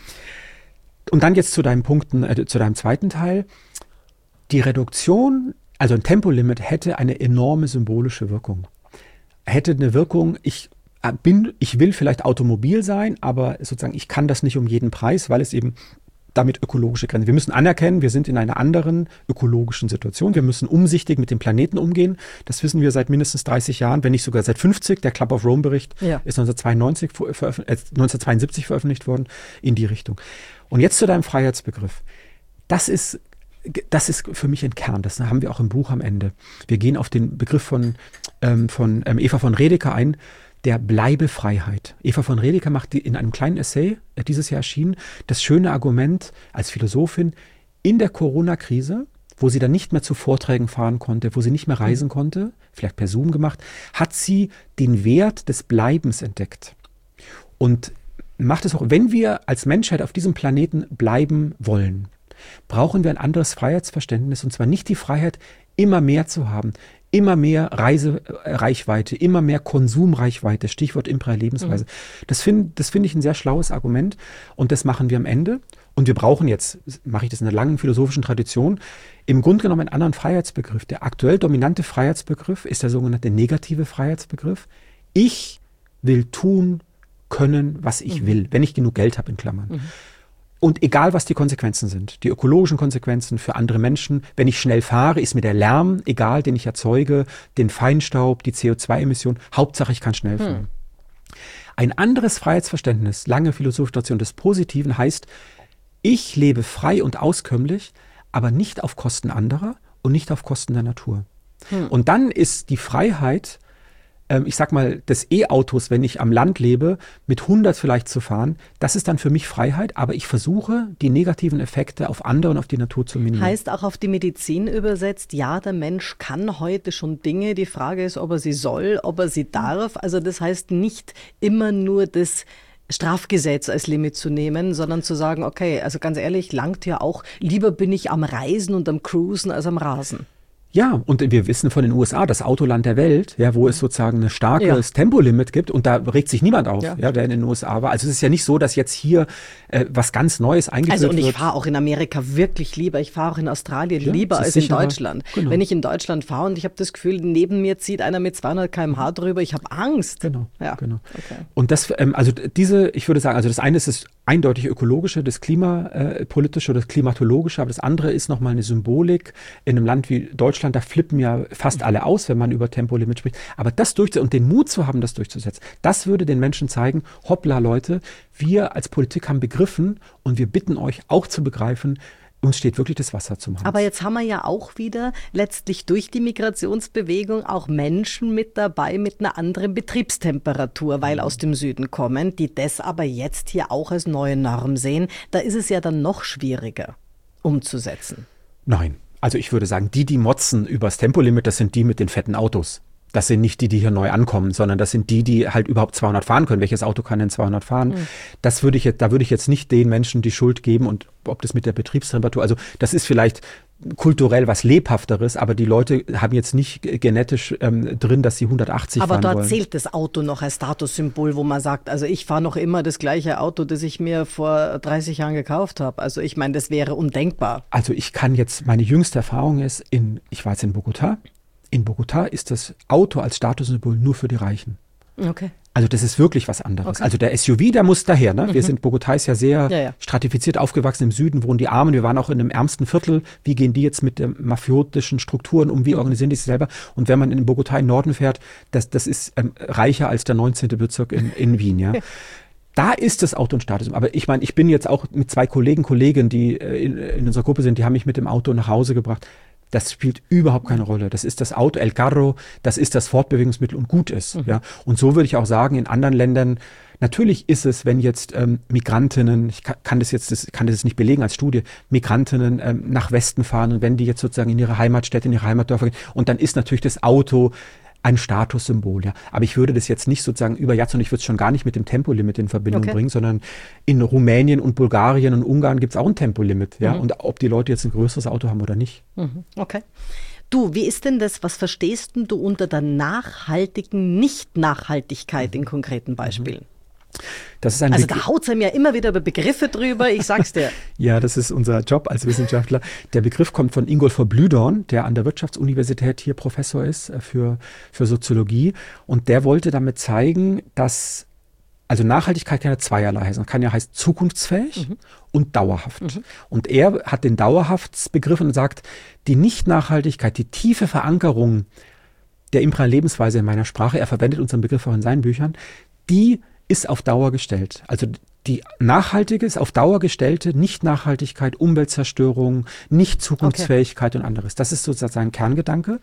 Und dann jetzt zu deinen Punkten, äh, zu deinem zweiten Teil. Die Reduktion, also ein Tempolimit hätte eine enorme symbolische Wirkung. Hätte eine Wirkung, ich bin, ich will vielleicht automobil sein, aber sozusagen ich kann das nicht um jeden Preis, weil es eben damit ökologische Grenzen. Wir müssen anerkennen, wir sind in einer anderen ökologischen Situation. Wir müssen umsichtig mit dem Planeten umgehen. Das wissen wir seit mindestens dreißig Jahren, wenn nicht sogar seit fünfzig. Der Club of Rome Bericht ja. ist neunzehnhundertzweiundneunzig, veröf- äh, neunzehnhundertzweiundsiebzig veröffentlicht worden in die Richtung. Und jetzt zu deinem Freiheitsbegriff. Das ist, das ist für mich ein Kern. Das haben wir auch im Buch am Ende. Wir gehen auf den Begriff von, ähm, von ähm, Eva von Redeker ein, der Bleibefreiheit. Eva von Redeker macht die in einem kleinen Essay, äh, dieses Jahr erschienen, das schöne Argument als Philosophin, in der Corona-Krise, wo sie dann nicht mehr zu Vorträgen fahren konnte, wo sie nicht mehr reisen konnte, vielleicht per Zoom gemacht, hat sie den Wert des Bleibens entdeckt. Und macht es auch, wenn wir als Menschheit auf diesem Planeten bleiben wollen, brauchen wir ein anderes Freiheitsverständnis, und zwar nicht die Freiheit, immer mehr zu haben, immer mehr Reisereichweite, immer mehr Konsumreichweite, Stichwort imperiale Lebensweise. Mhm. Das finde das finde ich ein sehr schlaues Argument und das machen wir am Ende. Und wir brauchen jetzt, mache ich das in einer langen philosophischen Tradition, im Grunde genommen einen anderen Freiheitsbegriff. Der aktuell dominante Freiheitsbegriff ist der sogenannte negative Freiheitsbegriff. Ich will tun können, was ich mhm. will, wenn ich genug Geld habe, in Klammern. Mhm. Und egal, was die Konsequenzen sind, die ökologischen Konsequenzen für andere Menschen, wenn ich schnell fahre, ist mir der Lärm egal, den ich erzeuge, den Feinstaub, die C O zwei Emissionen, Hauptsache ich kann schnell fahren. Hm. Ein anderes Freiheitsverständnis, lange philosophische Tradition des Positiven heißt, ich lebe frei und auskömmlich, aber nicht auf Kosten anderer und nicht auf Kosten der Natur. Hm. Und dann ist die Freiheit, ich sag mal, des E-Autos, wenn ich am Land lebe, mit hundert vielleicht zu fahren, das ist dann für mich Freiheit, aber ich versuche, die negativen Effekte auf andere und auf die Natur zu minimieren. Heißt auch auf die Medizin übersetzt, ja, der Mensch kann heute schon Dinge, die Frage ist, ob er sie soll, ob er sie darf. Also das heißt nicht immer nur das Strafgesetz als Limit zu nehmen, sondern zu sagen, okay, also ganz ehrlich, langt ja auch, lieber bin ich am Reisen und am Cruisen als am Rasen. Ja, und wir wissen von den U S A, das Autoland der Welt, ja, wo es sozusagen ein starkes ja. Tempolimit gibt und da regt sich niemand auf, ja. Ja, der in den U S A war. Also es ist ja nicht so, dass jetzt hier äh, was ganz Neues eingeführt wird. Also und ich fahre auch in Amerika wirklich lieber, ich fahre auch in Australien ja, lieber als sicherer. in Deutschland. Genau. Wenn ich in Deutschland fahre und ich habe das Gefühl, neben mir zieht einer mit zweihundert Kilometer pro Stunde drüber, ich habe Angst. Genau, ja. genau. Okay. Und das, ähm, also diese, ich würde sagen, also das eine ist das eindeutig ökologische, das klimapolitische oder das klimatologische, aber das andere ist nochmal eine Symbolik. In einem Land wie Deutschland, da flippen ja fast alle aus, wenn man über Tempolimit spricht. Aber das durchzusetzen und den Mut zu haben, das durchzusetzen, das würde den Menschen zeigen, hoppla Leute, wir als Politik haben begriffen und wir bitten euch auch zu begreifen, uns steht wirklich das Wasser zum Hals. Aber jetzt haben wir ja auch wieder letztlich durch die Migrationsbewegung auch Menschen mit dabei mit einer anderen Betriebstemperatur, weil aus dem Süden kommen, die das aber jetzt hier auch als neue Norm sehen. Da ist es ja dann noch schwieriger umzusetzen. Nein. Also ich würde sagen, die, die motzen übers Tempolimit, das sind die mit den fetten Autos. Das sind nicht die, die hier neu ankommen, sondern das sind die, die halt überhaupt zweihundert fahren können. Welches Auto kann denn zweihundert fahren? Mhm. Das würde ich jetzt, da würde ich jetzt nicht den Menschen die Schuld geben und ob das mit der Betriebstemperatur, also das ist vielleicht kulturell was Lebhafteres, aber die Leute haben jetzt nicht genetisch ähm, drin, dass sie hundertachtzig aber fahren wollen. Aber dort zählt das Auto noch als Statussymbol, wo man sagt, also ich fahre noch immer das gleiche Auto, das ich mir vor dreißig Jahren gekauft habe. Also ich meine, das wäre undenkbar. Also ich kann jetzt, meine jüngste Erfahrung ist, in, ich war jetzt in Bogotá. In Bogotá ist das Auto als Statussymbol nur für die Reichen. Okay. Also das ist wirklich was anderes. Okay. Also der S U V, der muss daher. Ne? Wir mhm. sind, Bogotá ist ja sehr ja, ja. stratifiziert aufgewachsen. Im Süden wohnen die Armen. Wir waren auch in einem ärmsten Viertel. Wie gehen die jetzt mit den mafiotischen Strukturen um? Wie organisieren die sich selber? Und wenn man in Bogotá in Norden fährt, das, das ist ähm, reicher als der neunzehnte Bezirk in, in Wien. Ja. Da ist das Auto ein Status. Aber ich meine, ich bin jetzt auch mit zwei Kollegen, Kolleginnen, die äh, in, in unserer Gruppe sind, die haben mich mit dem Auto nach Hause gebracht. Das spielt überhaupt keine Rolle. Das ist das Auto, El Carro, das ist das Fortbewegungsmittel und gut ist. Mhm. Ja. Und so würde ich auch sagen, in anderen Ländern, natürlich ist es, wenn jetzt ähm, Migrantinnen, ich kann, kann das jetzt das, kann das nicht belegen als Studie, Migrantinnen ähm, nach Westen fahren und wenn die jetzt sozusagen in ihre Heimatstädte, in ihre Heimatdörfer gehen, und dann ist natürlich das Auto ein Statussymbol, ja. Aber ich würde das jetzt nicht sozusagen über Jahrzehnte, und ich würde es schon gar nicht mit dem Tempolimit in Verbindung okay. bringen, sondern in Rumänien und Bulgarien und Ungarn gibt es auch ein Tempolimit, ja. Mhm. Und ob die Leute jetzt ein größeres Auto haben oder nicht. Mhm. Okay. Du, wie ist denn das, was verstehst du unter der nachhaltigen Nicht-Nachhaltigkeit in konkreten Beispielen? Mhm. Das ist ein also da haut es einem ja immer wieder über Begriffe drüber, ich sag's dir. Ja, das ist unser Job als Wissenschaftler. Der Begriff kommt von Ingolfur Blüdorn, der an der Wirtschaftsuniversität hier Professor ist für, für Soziologie. Und der wollte damit zeigen, dass, also Nachhaltigkeit kann ja zweierlei heißen. Kann ja heißen zukunftsfähig mhm. und dauerhaft. Mhm. Und er hat den Dauerhaftsbegriff und sagt, die Nicht-Nachhaltigkeit, die tiefe Verankerung der imperialen Lebensweise in meiner Sprache, er verwendet unseren Begriff auch in seinen Büchern, die ist auf Dauer gestellt. Also die nachhaltige ist auf Dauer gestellte Nicht-Nachhaltigkeit, Umweltzerstörung, Nicht-Zukunftsfähigkeit okay. und anderes. Das ist sozusagen ein Kerngedanke.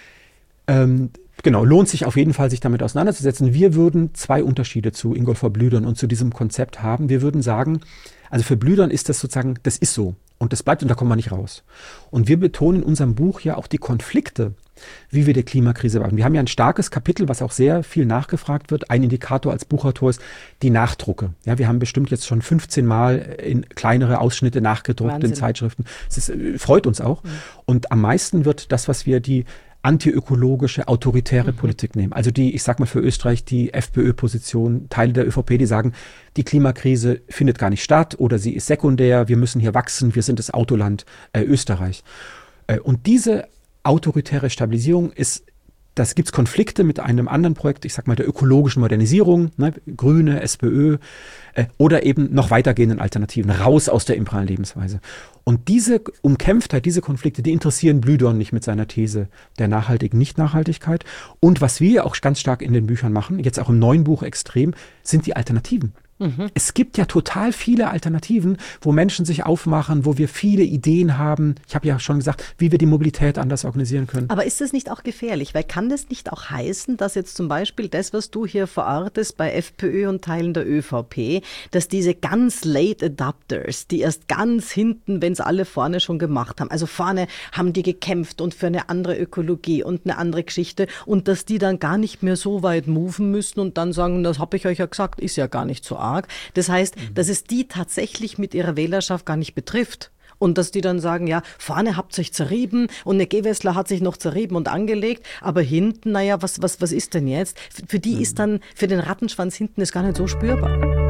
Ähm, genau, lohnt sich auf jeden Fall, sich damit auseinanderzusetzen. Wir würden zwei Unterschiede zu Ingolfur Blüdorn und zu diesem Konzept haben. Wir würden sagen, also für Blüdorn ist das sozusagen, das ist so. Und das bleibt und da kommen wir nicht raus. Und wir betonen in unserem Buch ja auch die Konflikte, wie wir der Klimakrise bearbeiten. Wir haben ja ein starkes Kapitel, was auch sehr viel nachgefragt wird. Ein Indikator als Buchautor ist die Nachdrucke. Ja, wir haben bestimmt jetzt schon fünfzehn Mal in kleinere Ausschnitte nachgedruckt Wahnsinn. In Zeitschriften. Es ist, freut uns auch. Mhm. Und am meisten wird das, was wir die antiökologische, autoritäre mhm. Politik nehmen. Also die, ich sag mal für Österreich, die FPÖ-Position, Teile der ÖVP, die sagen, die Klimakrise findet gar nicht statt oder sie ist sekundär, wir müssen hier wachsen, wir sind das Autoland äh, Österreich. Äh, und diese autoritäre Stabilisierung ist, das gibt's Konflikte mit einem anderen Projekt, ich sag mal der ökologischen Modernisierung, ne, Grüne, SPÖ, äh, oder eben noch weitergehenden Alternativen, raus aus der imperialen Lebensweise. Und diese Umkämpftheit, diese Konflikte, die interessieren Blühdorn nicht mit seiner These der nachhaltigen Nicht-Nachhaltigkeit. Und was wir auch ganz stark in den Büchern machen, jetzt auch im neuen Buch extrem, sind die Alternativen. Mhm. Es gibt ja total viele Alternativen, wo Menschen sich aufmachen, wo wir viele Ideen haben. Ich habe ja schon gesagt, wie wir die Mobilität anders organisieren können. Aber ist das nicht auch gefährlich? Weil kann das nicht auch heißen, dass jetzt zum Beispiel das, was du hier verortest bei FPÖ und Teilen der ÖVP, dass diese ganz late adopters, die erst ganz hinten, wenn es alle vorne schon gemacht haben, also vorne haben die gekämpft und für eine andere Ökologie und eine andere Geschichte und dass die dann gar nicht mehr so weit moven müssen und dann sagen, das habe ich euch ja gesagt, ist ja gar nicht so arg. Das heißt, mhm. dass es die tatsächlich mit ihrer Wählerschaft gar nicht betrifft. Und dass die dann sagen, ja, vorne habt ihr euch zerrieben und eine Gewessler hat sich noch zerrieben und angelegt, aber hinten, naja, was, was, was ist denn jetzt? Für, für die mhm. ist dann, für den Rattenschwanz hinten ist gar nicht so spürbar.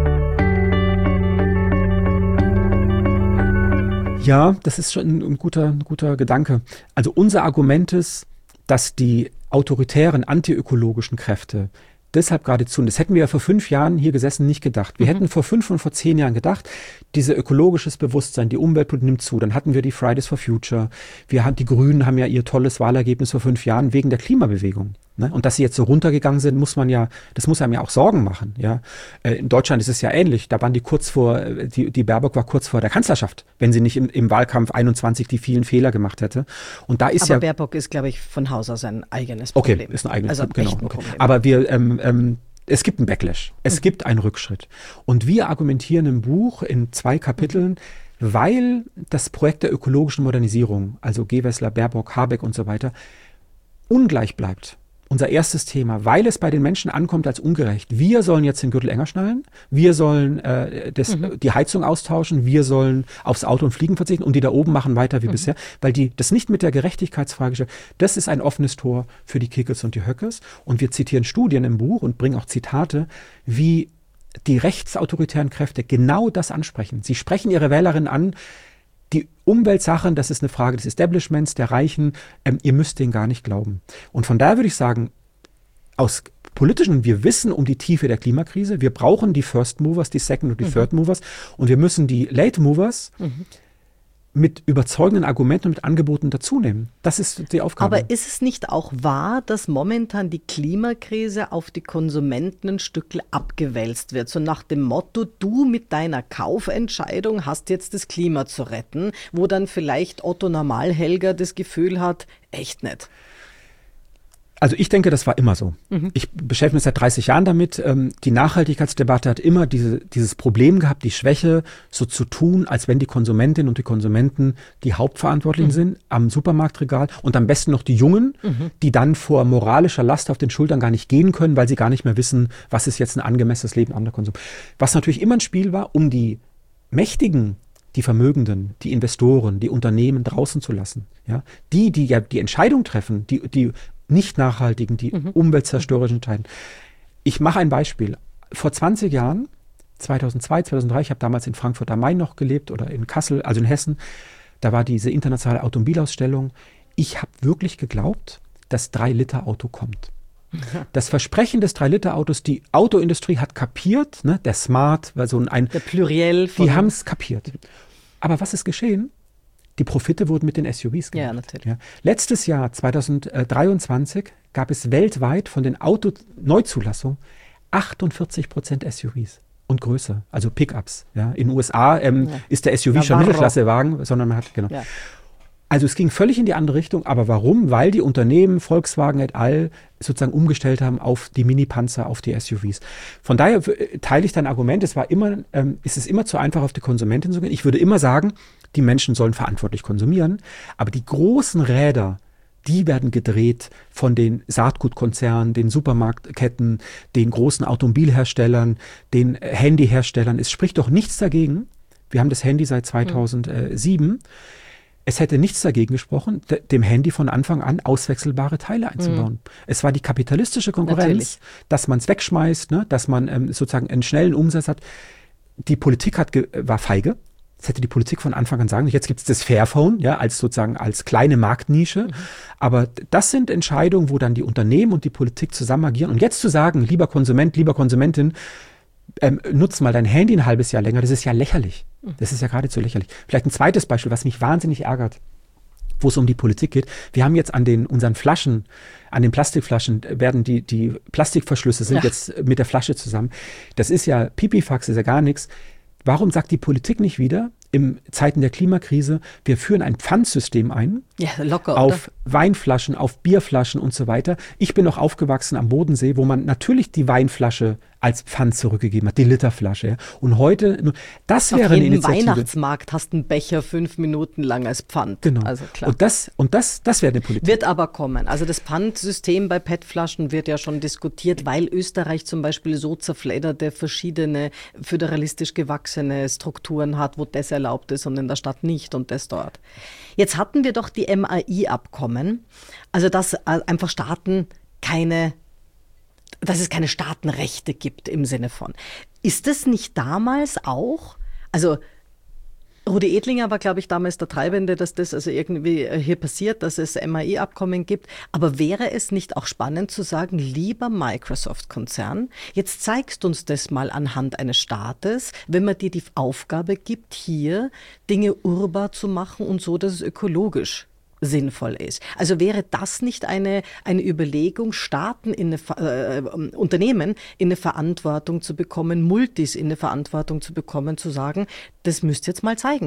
Ja, das ist schon ein, ein, guter, ein guter Gedanke. Also unser Argument ist, dass die autoritären, antiökologischen Kräfte deshalb geradezu, und das hätten wir ja vor fünf Jahren hier gesessen nicht gedacht. Wir mhm. hätten vor fünf und vor zehn Jahren gedacht, diese ökologisches Bewusstsein, die Umweltpolitik nimmt zu. Dann hatten wir die Fridays for Future. Wir haben, die Grünen haben ja ihr tolles Wahlergebnis vor fünf Jahren wegen der Klimabewegung. Ne? Und dass sie jetzt so runtergegangen sind, muss man ja, das muss einem ja auch Sorgen machen. Ja? Äh, in Deutschland ist es ja ähnlich. Da waren die kurz vor, die, die Baerbock war kurz vor der Kanzlerschaft, wenn sie nicht im, im Wahlkampf einundzwanzig die vielen Fehler gemacht hätte. Und da ist Aber ja, Baerbock ist, glaube ich, von Haus aus ein eigenes Problem. Okay, ist ein eigenes also genau, echt ein okay. Problem. Aber wir, ähm, ähm, es gibt einen Backlash. Es mhm. gibt einen Rückschritt. Und wir argumentieren im Buch in zwei Kapiteln, weil das Projekt der ökologischen Modernisierung, also Gewessler, Baerbock, Habeck und so weiter, ungleich bleibt. Unser erstes Thema, weil es bei den Menschen ankommt als ungerecht. Wir sollen jetzt den Gürtel enger schnallen, wir sollen äh, das, mhm. die Heizung austauschen, wir sollen aufs Auto und Fliegen verzichten und die da oben machen weiter wie mhm. bisher, weil die das nicht mit der Gerechtigkeitsfrage stellt. Das ist ein offenes Tor für die Kickels und die Höckes. Und wir zitieren Studien im Buch und bringen auch Zitate, wie die rechtsautoritären Kräfte genau das ansprechen. Sie sprechen ihre Wählerinnen an, die Umweltsachen, das ist eine Frage des Establishments, der Reichen, ähm, ihr müsst denen gar nicht glauben. Und von daher würde ich sagen, aus politischen, wir wissen um die Tiefe der Klimakrise, wir brauchen die First Movers, die Second und die mhm. Third Movers und wir müssen die Late Movers mhm. mit überzeugenden Argumenten und mit Angeboten dazunehmen. Das ist die Aufgabe. Aber ist es nicht auch wahr, dass momentan die Klimakrise auf die Konsumenten ein Stück abgewälzt wird? So nach dem Motto, du mit deiner Kaufentscheidung hast jetzt das Klima zu retten, wo dann vielleicht Otto Normalhelger das Gefühl hat, echt nicht. Also ich denke, das war immer so. Mhm. Ich beschäftige mich seit dreißig Jahren damit. Ähm, die Nachhaltigkeitsdebatte hat immer diese, dieses Problem gehabt, die Schwäche, so zu tun, als wenn die Konsumentinnen und die Konsumenten die Hauptverantwortlichen mhm. sind am Supermarktregal und am besten noch die Jungen, mhm. die dann vor moralischer Last auf den Schultern gar nicht gehen können, weil sie gar nicht mehr wissen, was ist jetzt ein angemessenes Leben anderer Konsum. Was natürlich immer ein Spiel war, um die Mächtigen, die Vermögenden, die Investoren, die Unternehmen draußen zu lassen. Ja? Die, die ja die Entscheidung treffen, die, die nicht nachhaltigen, die mhm. umweltzerstörerischen Entscheidungen. Ich mache ein Beispiel. Vor zwanzig Jahren, zweitausendzwei, zweitausenddrei, ich habe damals in Frankfurt am Main noch gelebt oder in Kassel, also in Hessen, da war diese internationale Automobilausstellung. Ich habe wirklich geglaubt, das drei Liter Auto kommt. Das Versprechen des drei Liter Autos, die Autoindustrie hat kapiert, ne, der Smart, war so ein... Der Pluriel. Die haben es kapiert. Aber was ist geschehen? Die Profite wurden mit den S U Vs gemacht. Ja, natürlich. Ja. Letztes Jahr, zweitausenddreiundzwanzig, gab es weltweit von den Auto-Neuzulassungen achtundvierzig Prozent S U Vs und größer, also Pickups. Ja. In den U S A ähm, ja. ist der S U V ja, schon Mittelklassewagen, sondern man hat, genau. Ja. Also es ging völlig in die andere Richtung, aber warum? Weil die Unternehmen, Volkswagen et al. Sozusagen umgestellt haben auf die Mini-Panzer, auf die S U Vs. Von daher teile ich dein Argument, es war immer, ähm, es ist immer zu einfach auf die Konsumentin zu gehen. Ich würde immer sagen, die Menschen sollen verantwortlich konsumieren, aber die großen Räder, die werden gedreht von den Saatgutkonzernen, den Supermarktketten, den großen Automobilherstellern, den Handyherstellern. Es spricht doch nichts dagegen. Wir haben das Handy seit zweitausendsieben. es hätte nichts dagegen gesprochen, de, dem Handy von Anfang an auswechselbare Teile einzubauen. Mhm. Es war die kapitalistische Konkurrenz, Natürlich. dass man es wegschmeißt, ne, dass man ähm, sozusagen einen schnellen Umsatz hat. Die Politik hat ge- war feige. Das hätte die Politik von Anfang an sagen. Jetzt gibt es das Fairphone, ja, als sozusagen als kleine Marktnische. Mhm. Aber das sind Entscheidungen, wo dann die Unternehmen und die Politik zusammen agieren. Und jetzt zu sagen, lieber Konsument, lieber Konsumentin, ähm, nutz mal dein Handy ein halbes Jahr länger, das ist ja lächerlich. Das ist ja geradezu lächerlich. Vielleicht ein zweites Beispiel, was mich wahnsinnig ärgert, wo es um die Politik geht. Wir haben jetzt an den unseren Flaschen, an den Plastikflaschen werden die, die Plastikverschlüsse sind ja. jetzt mit der Flasche zusammen. Das ist ja Pipifax, ist ja gar nichts. Warum sagt die Politik nicht wieder, in Zeiten der Klimakrise, wir führen ein Pfandsystem ein, ja, locker, auf oder? Weinflaschen, auf Bierflaschen und so weiter. Ich bin noch aufgewachsen am Bodensee, wo man natürlich die Weinflasche als Pfand zurückgegeben hat, die Literflasche. Ja. Und heute, das wäre eine Initiative. Auf jedem Weihnachtsmarkt hast du einen Becher fünf Minuten lang als Pfand. Genau. Also klar. Und das, und das, das wäre eine Politik. Wird aber kommen. Also das Pfandsystem bei P E T-Flaschen wird ja schon diskutiert, weil Österreich zum Beispiel so zerfledderte, verschiedene föderalistisch gewachsene Strukturen hat, wo das erlaubt ist und in der Stadt nicht und das dort. Jetzt hatten wir doch die M A I-Abkommen, also dass einfach Staaten keine, dass es keine Staatenrechte gibt im Sinne von. Ist es nicht damals auch, also Rudi Edlinger war, glaube ich, damals der Treibende, dass das also irgendwie hier passiert, dass es M A I-Abkommen gibt. Aber wäre es nicht auch spannend zu sagen, lieber Microsoft-Konzern, jetzt zeigst du uns das mal anhand eines Staates, wenn man dir die Aufgabe gibt, hier Dinge urbar zu machen und so, dass es ökologisch sinnvoll ist. Also wäre das nicht eine, eine Überlegung, Staaten in eine, äh, Unternehmen in eine Verantwortung zu bekommen, Multis in eine Verantwortung zu bekommen, zu sagen, das müsst ihr jetzt mal zeigen?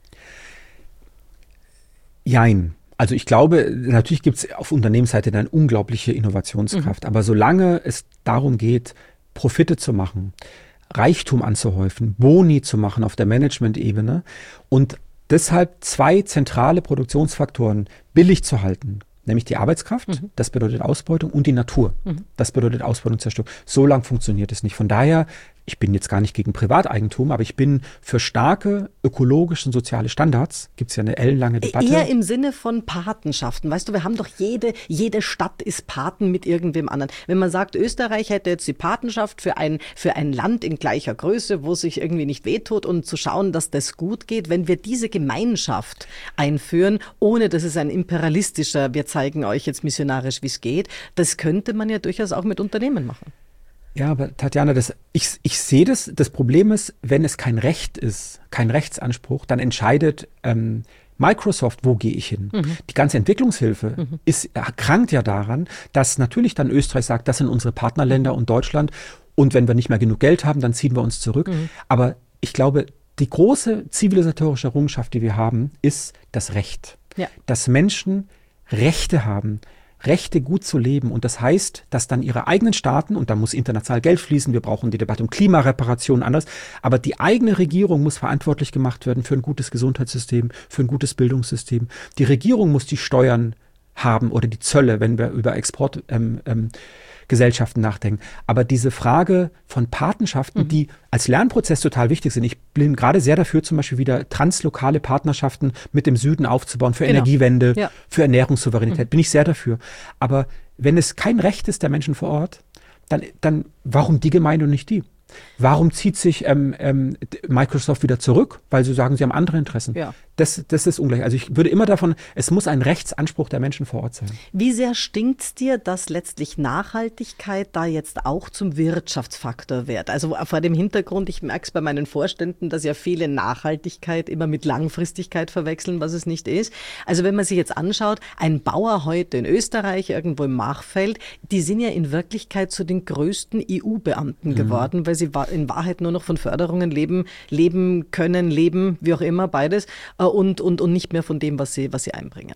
Jein. Also ich glaube, natürlich gibt es auf Unternehmensseite eine unglaubliche Innovationskraft, mhm. aber solange es darum geht, Profite zu machen, Reichtum anzuhäufen, Boni zu machen auf der Management-Ebene und deshalb zwei zentrale Produktionsfaktoren billig zu halten, nämlich die Arbeitskraft, mhm. das bedeutet Ausbeutung, und die Natur, mhm. das bedeutet Ausbeutung und Zerstörung. So lang funktioniert es nicht. Von daher, ich bin jetzt gar nicht gegen Privateigentum, aber ich bin für starke ökologische und soziale Standards. Gibt es ja eine ellenlange Debatte. Eher im Sinne von Patenschaften. Weißt du, wir haben doch jede, jede Stadt ist Paten mit irgendwem anderen. Wenn man sagt, Österreich hätte jetzt die Patenschaft für ein, für ein Land in gleicher Größe, wo es sich irgendwie nicht wehtut, und zu schauen, dass das gut geht, wenn wir diese Gemeinschaft einführen, ohne dass es ein imperialistischer, wir zeigen euch jetzt missionarisch, wie es geht, das könnte man ja durchaus auch mit Unternehmen machen. Ja, aber Tatjana, das, ich, ich sehe das, das Problem ist, wenn es kein Recht ist, kein Rechtsanspruch, dann entscheidet ähm, Microsoft, wo gehe ich hin? Mhm. Die ganze Entwicklungshilfe mhm. ist, krankt ja daran, dass natürlich dann Österreich sagt, das sind unsere Partnerländer und Deutschland, und wenn wir nicht mehr genug Geld haben, dann ziehen wir uns zurück. Mhm. Aber ich glaube, die große zivilisatorische Errungenschaft, die wir haben, ist das Recht. Ja. Dass Menschen Rechte haben, Rechte gut zu leben. Und das heißt, dass dann ihre eigenen Staaten, und da muss international Geld fließen, wir brauchen die Debatte um Klimareparation und anderes, aber die eigene Regierung muss verantwortlich gemacht werden für ein gutes Gesundheitssystem, für ein gutes Bildungssystem. Die Regierung muss die Steuern haben oder die Zölle, wenn wir über Export ähm, ähm, Gesellschaften nachdenken. Aber diese Frage von Patenschaften, mhm. die als Lernprozess total wichtig sind. Ich bin gerade sehr dafür, zum Beispiel wieder translokale Partnerschaften mit dem Süden aufzubauen, für genau. Energiewende, ja. für Ernährungssouveränität, mhm. bin ich sehr dafür. Aber wenn es kein Recht ist der Menschen vor Ort, dann, dann warum die Gemeinde und nicht die? Warum zieht sich ähm, ähm, Microsoft wieder zurück? Weil sie sagen, sie haben andere Interessen. Ja. Das, das ist ungleich. Also ich würde immer davon, es muss ein Rechtsanspruch der Menschen vor Ort sein. Wie sehr stinkt's dir, dass letztlich Nachhaltigkeit da jetzt auch zum Wirtschaftsfaktor wird? Also vor dem Hintergrund, ich merke es bei meinen Vorständen, dass ja viele Nachhaltigkeit immer mit Langfristigkeit verwechseln, was es nicht ist. Also wenn man sich jetzt anschaut, ein Bauer heute in Österreich, irgendwo im Machfeld, die sind ja in Wirklichkeit zu den größten E U-Beamten mhm. geworden, weil sie in Wahrheit nur noch von Förderungen leben, leben können, leben, wie auch immer, beides, und, und, und nicht mehr von dem, was sie, was sie einbringen.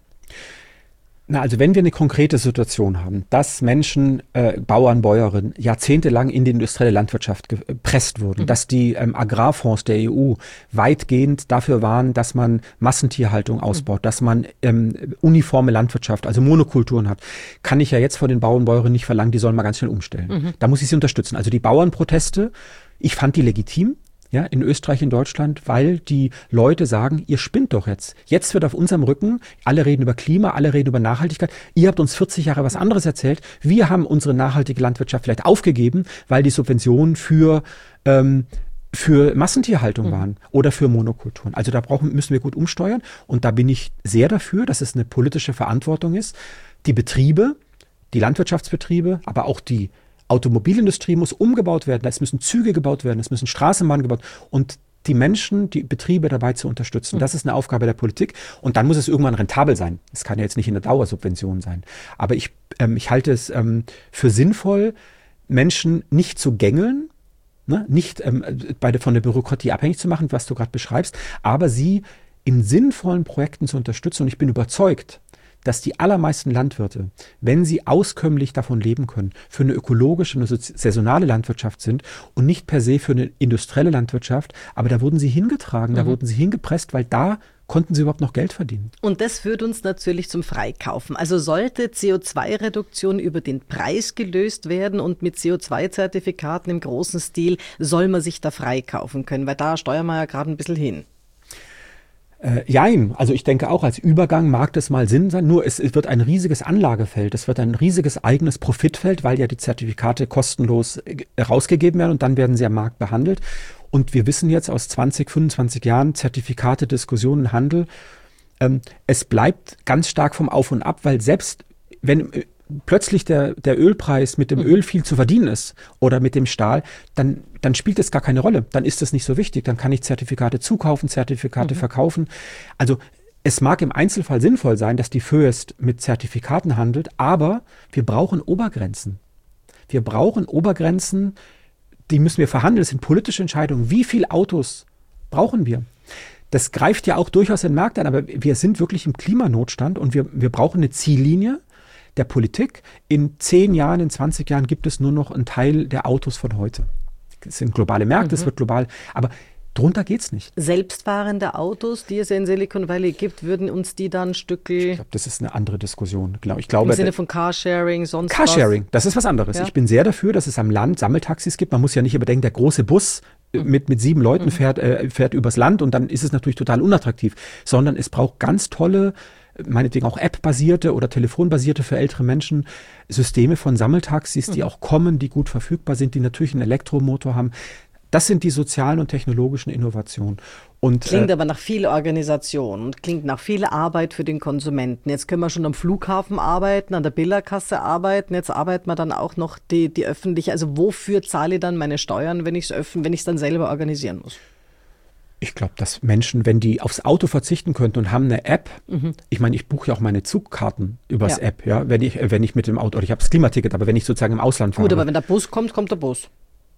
Na, also wenn wir eine konkrete Situation haben, dass Menschen, äh, Bauern, Bäuerinnen, jahrzehntelang in die industrielle Landwirtschaft gepresst wurden, mhm. dass die ähm, Agrarfonds der E U weitgehend dafür waren, dass man Massentierhaltung ausbaut, mhm. dass man ähm, uniforme Landwirtschaft, also Monokulturen hat, kann ich ja jetzt von den Bauern und Bäuerinnen nicht verlangen, die sollen mal ganz schnell umstellen. Mhm. Da muss ich sie unterstützen. Also die Bauernproteste, ich fand die legitim. Ja, in Österreich, in Deutschland, weil die Leute sagen, ihr spinnt doch jetzt. Jetzt wird auf unserem Rücken, alle reden über Klima, alle reden über Nachhaltigkeit. Ihr habt uns vierzig Jahre was anderes erzählt. Wir haben unsere nachhaltige Landwirtschaft vielleicht aufgegeben, weil die Subventionen für, ähm, für Massentierhaltung mhm. waren oder für Monokulturen. Also da brauchen, müssen wir gut umsteuern. Und da bin ich sehr dafür, dass es eine politische Verantwortung ist. Die Betriebe, die Landwirtschaftsbetriebe, aber auch die Automobilindustrie muss umgebaut werden, es müssen Züge gebaut werden, es müssen Straßenbahnen gebaut und die Menschen, die Betriebe dabei zu unterstützen. Das ist eine Aufgabe der Politik und dann muss es irgendwann rentabel sein. Es kann ja jetzt nicht in der Dauersubvention sein. Aber ich, ähm, ich halte es ähm, für sinnvoll, Menschen nicht zu gängeln, ne? nicht ähm, bei der, von der Bürokratie abhängig zu machen, was du gerade beschreibst, aber sie in sinnvollen Projekten zu unterstützen. Und ich bin überzeugt, dass die allermeisten Landwirte, wenn sie auskömmlich davon leben können, für eine ökologische, eine saisonale Landwirtschaft sind und nicht per se für eine industrielle Landwirtschaft, aber da wurden sie hingetragen, mhm. da wurden sie hingepresst, weil da konnten sie überhaupt noch Geld verdienen. Und das führt uns natürlich zum Freikaufen. Also sollte C O zwei Reduktion über den Preis gelöst werden und mit C O zwei Zertifikaten im großen Stil soll man sich da freikaufen können, weil da steuern wir ja gerade ein bisschen hin. Äh, jein, also ich denke auch, als Übergang mag das mal Sinn sein, nur es, es wird ein riesiges Anlagefeld, es wird ein riesiges eigenes Profitfeld, weil ja die Zertifikate kostenlos rausgegeben werden und dann werden sie am Markt behandelt. Und wir wissen jetzt aus zwanzig, fünfundzwanzig Jahren Zertifikate, Diskussionen, Handel, ähm, es bleibt ganz stark vom Auf und Ab, weil selbst wenn äh, plötzlich der, der Ölpreis mit dem Öl viel zu verdienen ist oder mit dem Stahl, dann, dann spielt es gar keine Rolle. Dann ist das nicht so wichtig. Dann kann ich Zertifikate zukaufen, Zertifikate mhm. verkaufen. Also es mag im Einzelfall sinnvoll sein, dass die Föst mit Zertifikaten handelt, aber wir brauchen Obergrenzen. Wir brauchen Obergrenzen, die müssen wir verhandeln. Das sind politische Entscheidungen. Wie viele Autos brauchen wir? Das greift ja auch durchaus den Markt an, aber wir sind wirklich im Klimanotstand und wir, wir brauchen eine Ziellinie der Politik. In zehn Jahren, in zwanzig Jahren gibt es nur noch einen Teil der Autos von heute. Es sind globale Märkte, mhm. es wird global, aber drunter geht's nicht. Selbstfahrende Autos, die es ja in Silicon Valley gibt, würden uns die dann Stückel... Ich glaube, das ist eine andere Diskussion. Ich glaube, im Sinne von Carsharing, sonst Carsharing, was? Das ist was anderes. Ja. Ich bin sehr dafür, dass es am Land Sammeltaxis gibt. Man muss ja nicht überdenken, der große Bus mit, mit sieben Leuten mhm. fährt, äh, fährt übers Land und dann ist es natürlich total unattraktiv, sondern es braucht ganz tolle, meinetwegen auch App-basierte oder telefonbasierte für ältere Menschen Systeme von Sammeltaxis, die mhm. auch kommen, die gut verfügbar sind, die natürlich einen Elektromotor haben. Das sind die sozialen und technologischen Innovationen. Und, klingt äh, aber nach viel Organisation und klingt nach viel Arbeit für den Konsumenten. Jetzt können wir schon am Flughafen arbeiten, an der Billerkasse arbeiten. Jetzt arbeiten wir dann auch noch die, die öffentliche. Also wofür zahle ich dann meine Steuern, wenn ich es öffnen, wenn ich es dann selber organisieren muss? Ich glaube, dass Menschen, wenn die aufs Auto verzichten könnten und haben eine App, mhm. ich meine, ich buche ja auch meine Zugkarten übers ja. App, ja, wenn ich, wenn ich mit dem Auto, oder ich habe das Klimaticket, aber wenn ich sozusagen im Ausland fahre. Gut, aber wenn der Bus kommt, kommt der Bus.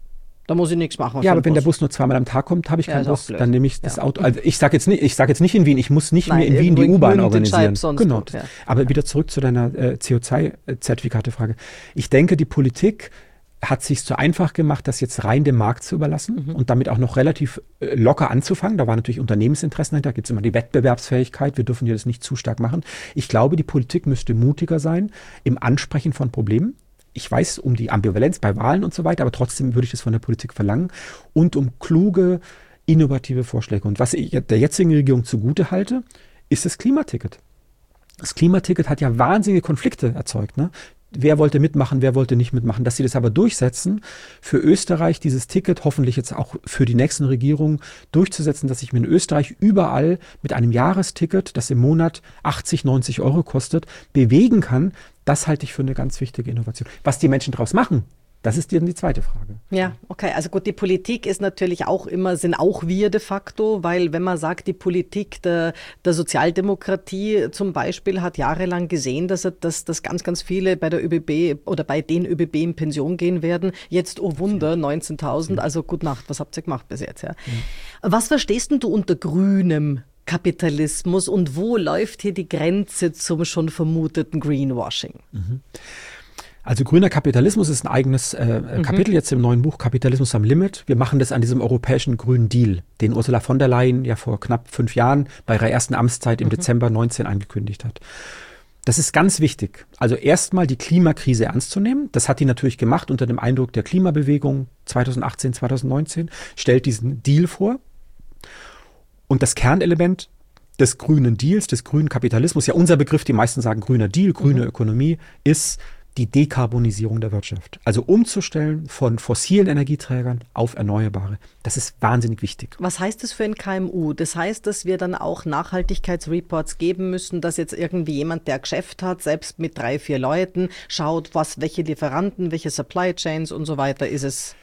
Da muss ich nichts machen. Ja, aber wenn Bus. der Bus nur zweimal am Tag kommt, habe ich ja, keinen Bus. Dann nehme ich das ja. Auto. Also ich sage jetzt nicht, ich sage jetzt nicht in Wien, ich muss nicht Nein, mehr in Wien die U-Bahn organisieren. Genau. Gut, ja. Aber wieder zurück zu deiner äh, C O zwei Zertifikate-Frage. Ich denke, die Politik hat sich so einfach gemacht, das jetzt rein dem Markt zu überlassen mhm. und damit auch noch relativ äh, locker anzufangen. Da waren natürlich Unternehmensinteressen dahinter, da gibt es immer die Wettbewerbsfähigkeit, wir dürfen hier das nicht zu stark machen. Ich glaube, die Politik müsste mutiger sein im Ansprechen von Problemen. Ich weiß um die Ambivalenz bei Wahlen und so weiter, aber trotzdem würde ich das von der Politik verlangen und um kluge, innovative Vorschläge. Und was ich der jetzigen Regierung zugute halte, ist das Klimaticket. Das Klimaticket hat ja wahnsinnige Konflikte erzeugt, ne? Wer wollte mitmachen, wer wollte nicht mitmachen. Dass sie das aber durchsetzen, für Österreich dieses Ticket hoffentlich jetzt auch für die nächsten Regierungen durchzusetzen, dass ich mir in Österreich überall mit einem Jahresticket, das im Monat achtzig, neunzig Euro kostet, bewegen kann, das halte ich für eine ganz wichtige Innovation. Was die Menschen daraus machen, das ist dann die zweite Frage. Ja, okay. Also gut, die Politik ist natürlich auch immer, sind auch wir de facto, weil wenn man sagt, die Politik der, der Sozialdemokratie zum Beispiel hat jahrelang gesehen, dass, dass, dass ganz, ganz viele bei der ÖBB oder bei den ÖBB in Pension gehen werden. Jetzt, oh Wunder, neunzehntausend. Also gute Nacht, was habt ihr gemacht bis jetzt? Ja? Ja. Was verstehst denn du unter grünem Kapitalismus und wo läuft hier die Grenze zum schon vermuteten Greenwashing? Mhm. Also grüner Kapitalismus ist ein eigenes äh, mhm. Kapitel jetzt im neuen Buch Kapitalismus am Limit. Wir machen das an diesem europäischen Grünen Deal, den Ursula von der Leyen ja vor knapp fünf Jahren bei ihrer ersten Amtszeit im mhm. Dezember neunzehn angekündigt hat. Das ist ganz wichtig. Also erstmal die Klimakrise ernst zu nehmen. Das hat die natürlich gemacht unter dem Eindruck der Klimabewegung zweitausendachtzehn, zweitausendneunzehn. Stellt diesen Deal vor. Und das Kernelement des grünen Deals, des grünen Kapitalismus, ja unser Begriff, die meisten sagen grüner Deal, grüne mhm. Ökonomie, ist die Dekarbonisierung der Wirtschaft. Also umzustellen von fossilen Energieträgern auf erneuerbare. Das ist wahnsinnig wichtig. Was heißt das für ein K M U? Das heißt, dass wir dann auch Nachhaltigkeitsreports geben müssen, dass jetzt irgendwie jemand, der Geschäft hat, selbst mit drei, vier Leuten, schaut, was, welche Lieferanten, welche Supply Chains und so weiter ist es.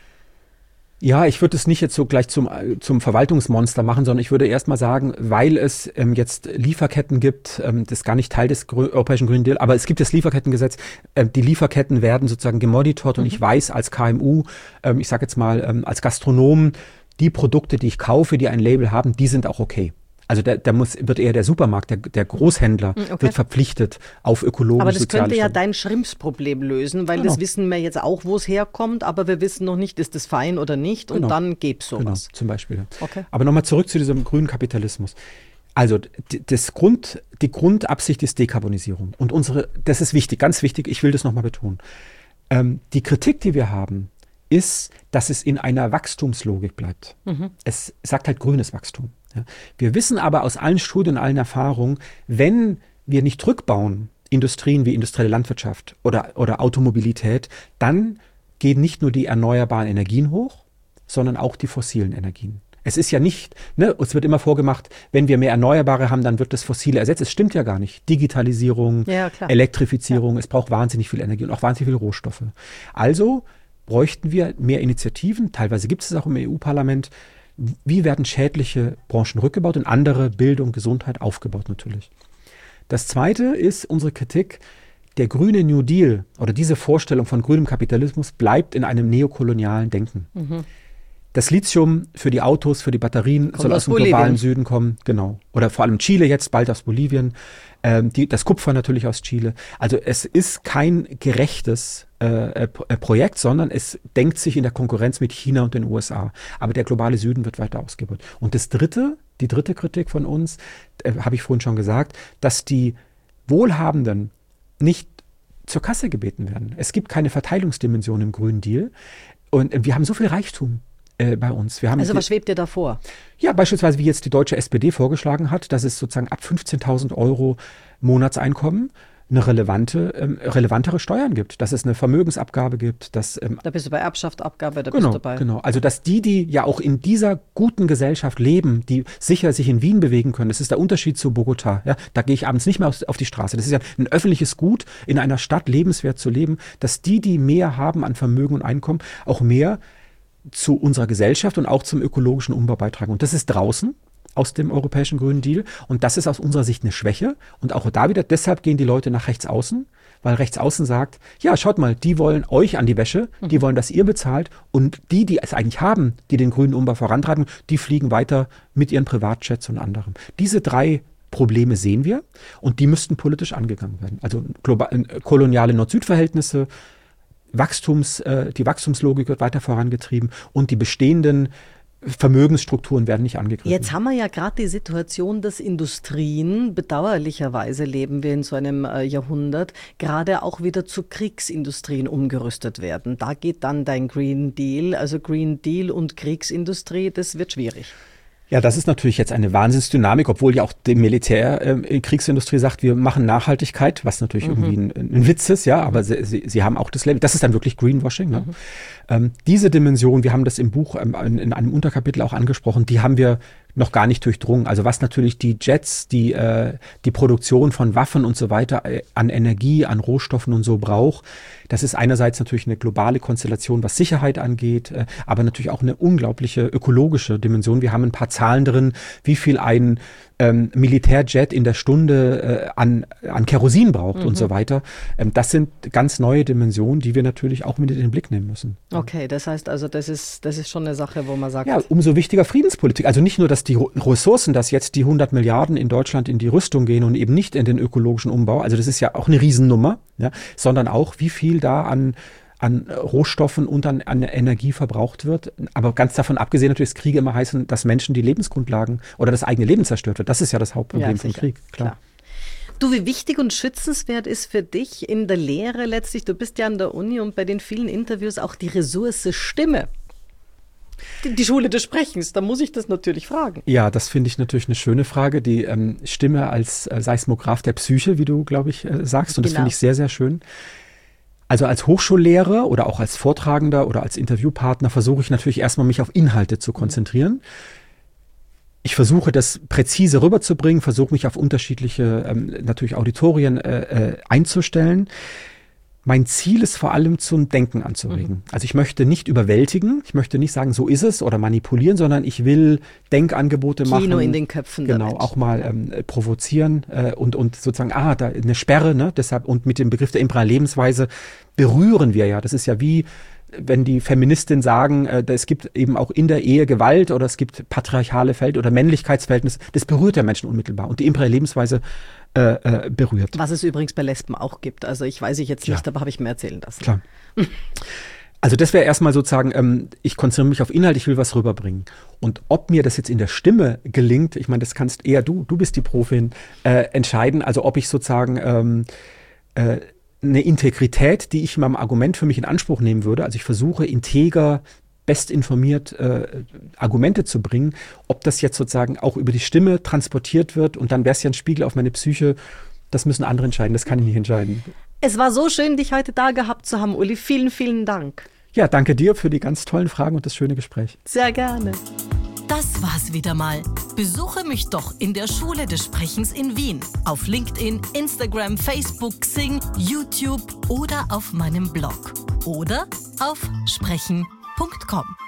Ja, ich würde es nicht jetzt so gleich zum, zum Verwaltungsmonster machen, sondern ich würde erst mal sagen, weil es ähm, jetzt Lieferketten gibt, ähm, das ist gar nicht Teil des Grü- Europäischen Green Deal, aber es gibt das Lieferkettengesetz, äh, die Lieferketten werden sozusagen gemonitort mhm. und ich weiß als K M U, ähm, ich sage jetzt mal ähm, als Gastronom, die Produkte, die ich kaufe, die ein Label haben, die sind auch okay. Also da, da muss, wird eher der Supermarkt, der, der Großhändler okay. wird verpflichtet auf ökologische Aber das soziale könnte ja Standards. dein Schrimpsproblem lösen, weil Genau. das wissen wir jetzt auch, wo es herkommt, aber wir wissen noch nicht, ist das fein oder nicht und Genau. dann gäbe es sowas. Genau, zum Beispiel. Okay. Aber nochmal zurück zu diesem grünen Kapitalismus. Also d- das Grund, die Grundabsicht ist Dekarbonisierung. Und unsere, das ist wichtig, ganz wichtig, ich will das nochmal betonen. Ähm, die Kritik, die wir haben, ist, dass es in einer Wachstumslogik bleibt. Mhm. Es sagt halt grünes Wachstum. Ja. Wir wissen aber aus allen Studien, allen Erfahrungen, wenn wir nicht rückbauen, Industrien wie industrielle Landwirtschaft oder, oder Automobilität, dann gehen nicht nur die erneuerbaren Energien hoch, sondern auch die fossilen Energien. Es ist ja nicht, ne, uns wird immer vorgemacht, wenn wir mehr Erneuerbare haben, dann wird das Fossile ersetzt. Es stimmt ja gar nicht. Digitalisierung, ja, Elektrifizierung, ja. Es braucht wahnsinnig viel Energie und auch wahnsinnig viele Rohstoffe. Also bräuchten wir mehr Initiativen, teilweise gibt es es auch im E U-Parlament. Wie werden schädliche Branchen rückgebaut und andere, Bildung, Gesundheit, aufgebaut natürlich. Das Zweite ist unsere Kritik, der grüne New Deal oder diese Vorstellung von grünem Kapitalismus bleibt in einem neokolonialen Denken. Mhm. Das Lithium für die Autos, für die Batterien Kommt soll aus dem Bolivien. globalen Süden kommen, genau. Oder vor allem Chile jetzt, bald aus Bolivien. Ähm, die, das Kupfer natürlich aus Chile. Also es ist kein gerechtes äh, Projekt, sondern es denkt sich in der Konkurrenz mit China und den U S A. Aber der globale Süden wird weiter ausgebaut. Und das dritte, die dritte Kritik von uns, äh, habe ich vorhin schon gesagt, dass die Wohlhabenden nicht zur Kasse gebeten werden. Es gibt keine Verteilungsdimension im Grünen Deal. Und wir haben so viel Reichtum bei uns. Wir haben also was schwebt dir da vor? Ja, beispielsweise wie jetzt die deutsche S P D vorgeschlagen hat, dass es sozusagen ab fünfzehntausend Euro Monatseinkommen eine relevante, ähm, relevantere Steuern gibt, dass es eine Vermögensabgabe gibt. Dass, ähm, da bist du bei Erbschaftsabgabe, da genau, bist du dabei. Genau, also dass die, die ja auch in dieser guten Gesellschaft leben, die sicher sich in Wien bewegen können, das ist der Unterschied zu Bogotá. Ja? Da gehe ich abends nicht mehr auf, auf die Straße. Das ist ja ein öffentliches Gut, in einer Stadt lebenswert zu leben, dass die, die mehr haben an Vermögen und Einkommen, auch mehr zu unserer Gesellschaft und auch zum ökologischen Umbau beitragen. Und das ist draußen aus dem Europäischen Grünen Deal. Und das ist aus unserer Sicht eine Schwäche. Und auch da wieder, deshalb gehen die Leute nach rechts außen, weil rechts außen sagt, ja, schaut mal, die wollen euch an die Wäsche, die mhm. wollen, dass ihr bezahlt. Und die, die es eigentlich haben, die den grünen Umbau vorantreiben, die fliegen weiter mit ihren Privatjets und anderem. Diese drei Probleme sehen wir und die müssten politisch angegangen werden. Also global, koloniale Nord-Süd-Verhältnisse, Wachstums, äh, die Wachstumslogik wird weiter vorangetrieben und die bestehenden Vermögensstrukturen werden nicht angegriffen. Jetzt haben wir ja gerade die Situation, dass Industrien, bedauerlicherweise leben wir in so einem äh, Jahrhundert, gerade auch wieder zu Kriegsindustrien umgerüstet werden. Da geht dann dein Green Deal, also Green Deal und Kriegsindustrie, das wird schwierig. Ja, das ist natürlich jetzt eine Wahnsinnsdynamik, obwohl ja auch die Militär, äh, Kriegsindustrie sagt, wir machen Nachhaltigkeit, was natürlich mhm. irgendwie ein, ein Witz ist, ja, aber sie, sie, sie haben auch das Label. Das ist dann wirklich Greenwashing. Ne? Mhm. Ähm, diese Dimension, wir haben das im Buch ähm, in, in einem Unterkapitel auch angesprochen, die haben wir noch gar nicht durchdrungen. Also was natürlich die Jets, die, äh, die Produktion von Waffen und so weiter äh, an Energie, an Rohstoffen und so braucht, das ist einerseits natürlich eine globale Konstellation, was Sicherheit angeht, äh, aber natürlich auch eine unglaubliche ökologische Dimension. Wir haben ein paar Zahlen drin, wie viel ein ähm, Militärjet in der Stunde äh, an, an Kerosin braucht mhm. und so weiter. Ähm, das sind ganz neue Dimensionen, die wir natürlich auch mit in den Blick nehmen müssen. Okay, das heißt also, das ist, das ist schon eine Sache, wo man sagt... Ja, umso wichtiger Friedenspolitik. Also nicht nur, dass die Ressourcen, dass jetzt die hundert Milliarden in Deutschland in die Rüstung gehen und eben nicht in den ökologischen Umbau, also das ist ja auch eine Riesennummer, ja, sondern auch, wie viel da an an Rohstoffen und an, an Energie verbraucht wird. Aber ganz davon abgesehen natürlich, dass Kriege immer heißen, dass Menschen die Lebensgrundlagen oder das eigene Leben zerstört wird. Das ist ja das Hauptproblem ja, vom Krieg. Klar. Klar. Du, wie wichtig und schützenswert ist für dich in der Lehre letztlich, du bist ja an der Uni und bei den vielen Interviews auch die Ressource Stimme. Die, die Schule des Sprechens, da muss ich das natürlich fragen. Ja, das finde ich natürlich eine schöne Frage. Die ähm, Stimme als äh, Seismograph der Psyche, wie du, glaube ich, äh, sagst. Und das Genau. finde ich sehr, sehr schön. Also als Hochschullehrer oder auch als Vortragender oder als Interviewpartner versuche ich natürlich erstmal, mich auf Inhalte zu konzentrieren. Ich versuche, das präzise rüberzubringen, versuche mich auf unterschiedliche ähm, natürlich Auditorien äh, äh, einzustellen. Mein Ziel ist vor allem zum Denken anzuregen. Mhm. Also ich möchte nicht überwältigen, ich möchte nicht sagen, so ist es oder manipulieren, sondern ich will Denkangebote Kino machen. Kino in den Köpfen. Genau, auch mal ähm, provozieren äh, und, und sozusagen, ah, da eine Sperre, ne? Deshalb, und mit dem Begriff der imperialen Lebensweise berühren wir ja. Das ist ja wie, wenn die Feministinnen sagen, äh, es gibt eben auch in der Ehe Gewalt oder es gibt patriarchale Verhältnisse oder Männlichkeitsverhältnisse, das berührt der Menschen unmittelbar. Und die imperiale Lebensweise äh, äh, berührt. Was es übrigens bei Lesben auch gibt. Also ich weiß ich jetzt nicht, ja. aber habe ich mir erzählen lassen. Klar. Also das wäre erstmal sozusagen, ähm, ich konzentriere mich auf Inhalt, ich will was rüberbringen. Und ob mir das jetzt in der Stimme gelingt, ich meine, das kannst eher du, du bist die Profin, äh, entscheiden. Also ob ich sozusagen ähm, äh, eine Integrität, die ich in meinem Argument für mich in Anspruch nehmen würde, also ich versuche integer, bestinformiert äh, Argumente zu bringen, ob das jetzt sozusagen auch über die Stimme transportiert wird und dann wäre es ja ein Spiegel auf meine Psyche, das müssen andere entscheiden, das kann ich nicht entscheiden. Es war so schön, dich heute da gehabt zu haben, Uli. Vielen, vielen Dank. Ja, danke dir für die ganz tollen Fragen und das schöne Gespräch. Sehr gerne. Das war's wieder mal. Besuche mich doch in der Schule des Sprechens in Wien. Auf LinkedIn, Instagram, Facebook, Xing, YouTube oder auf meinem Blog. Oder auf sprechen punkt com.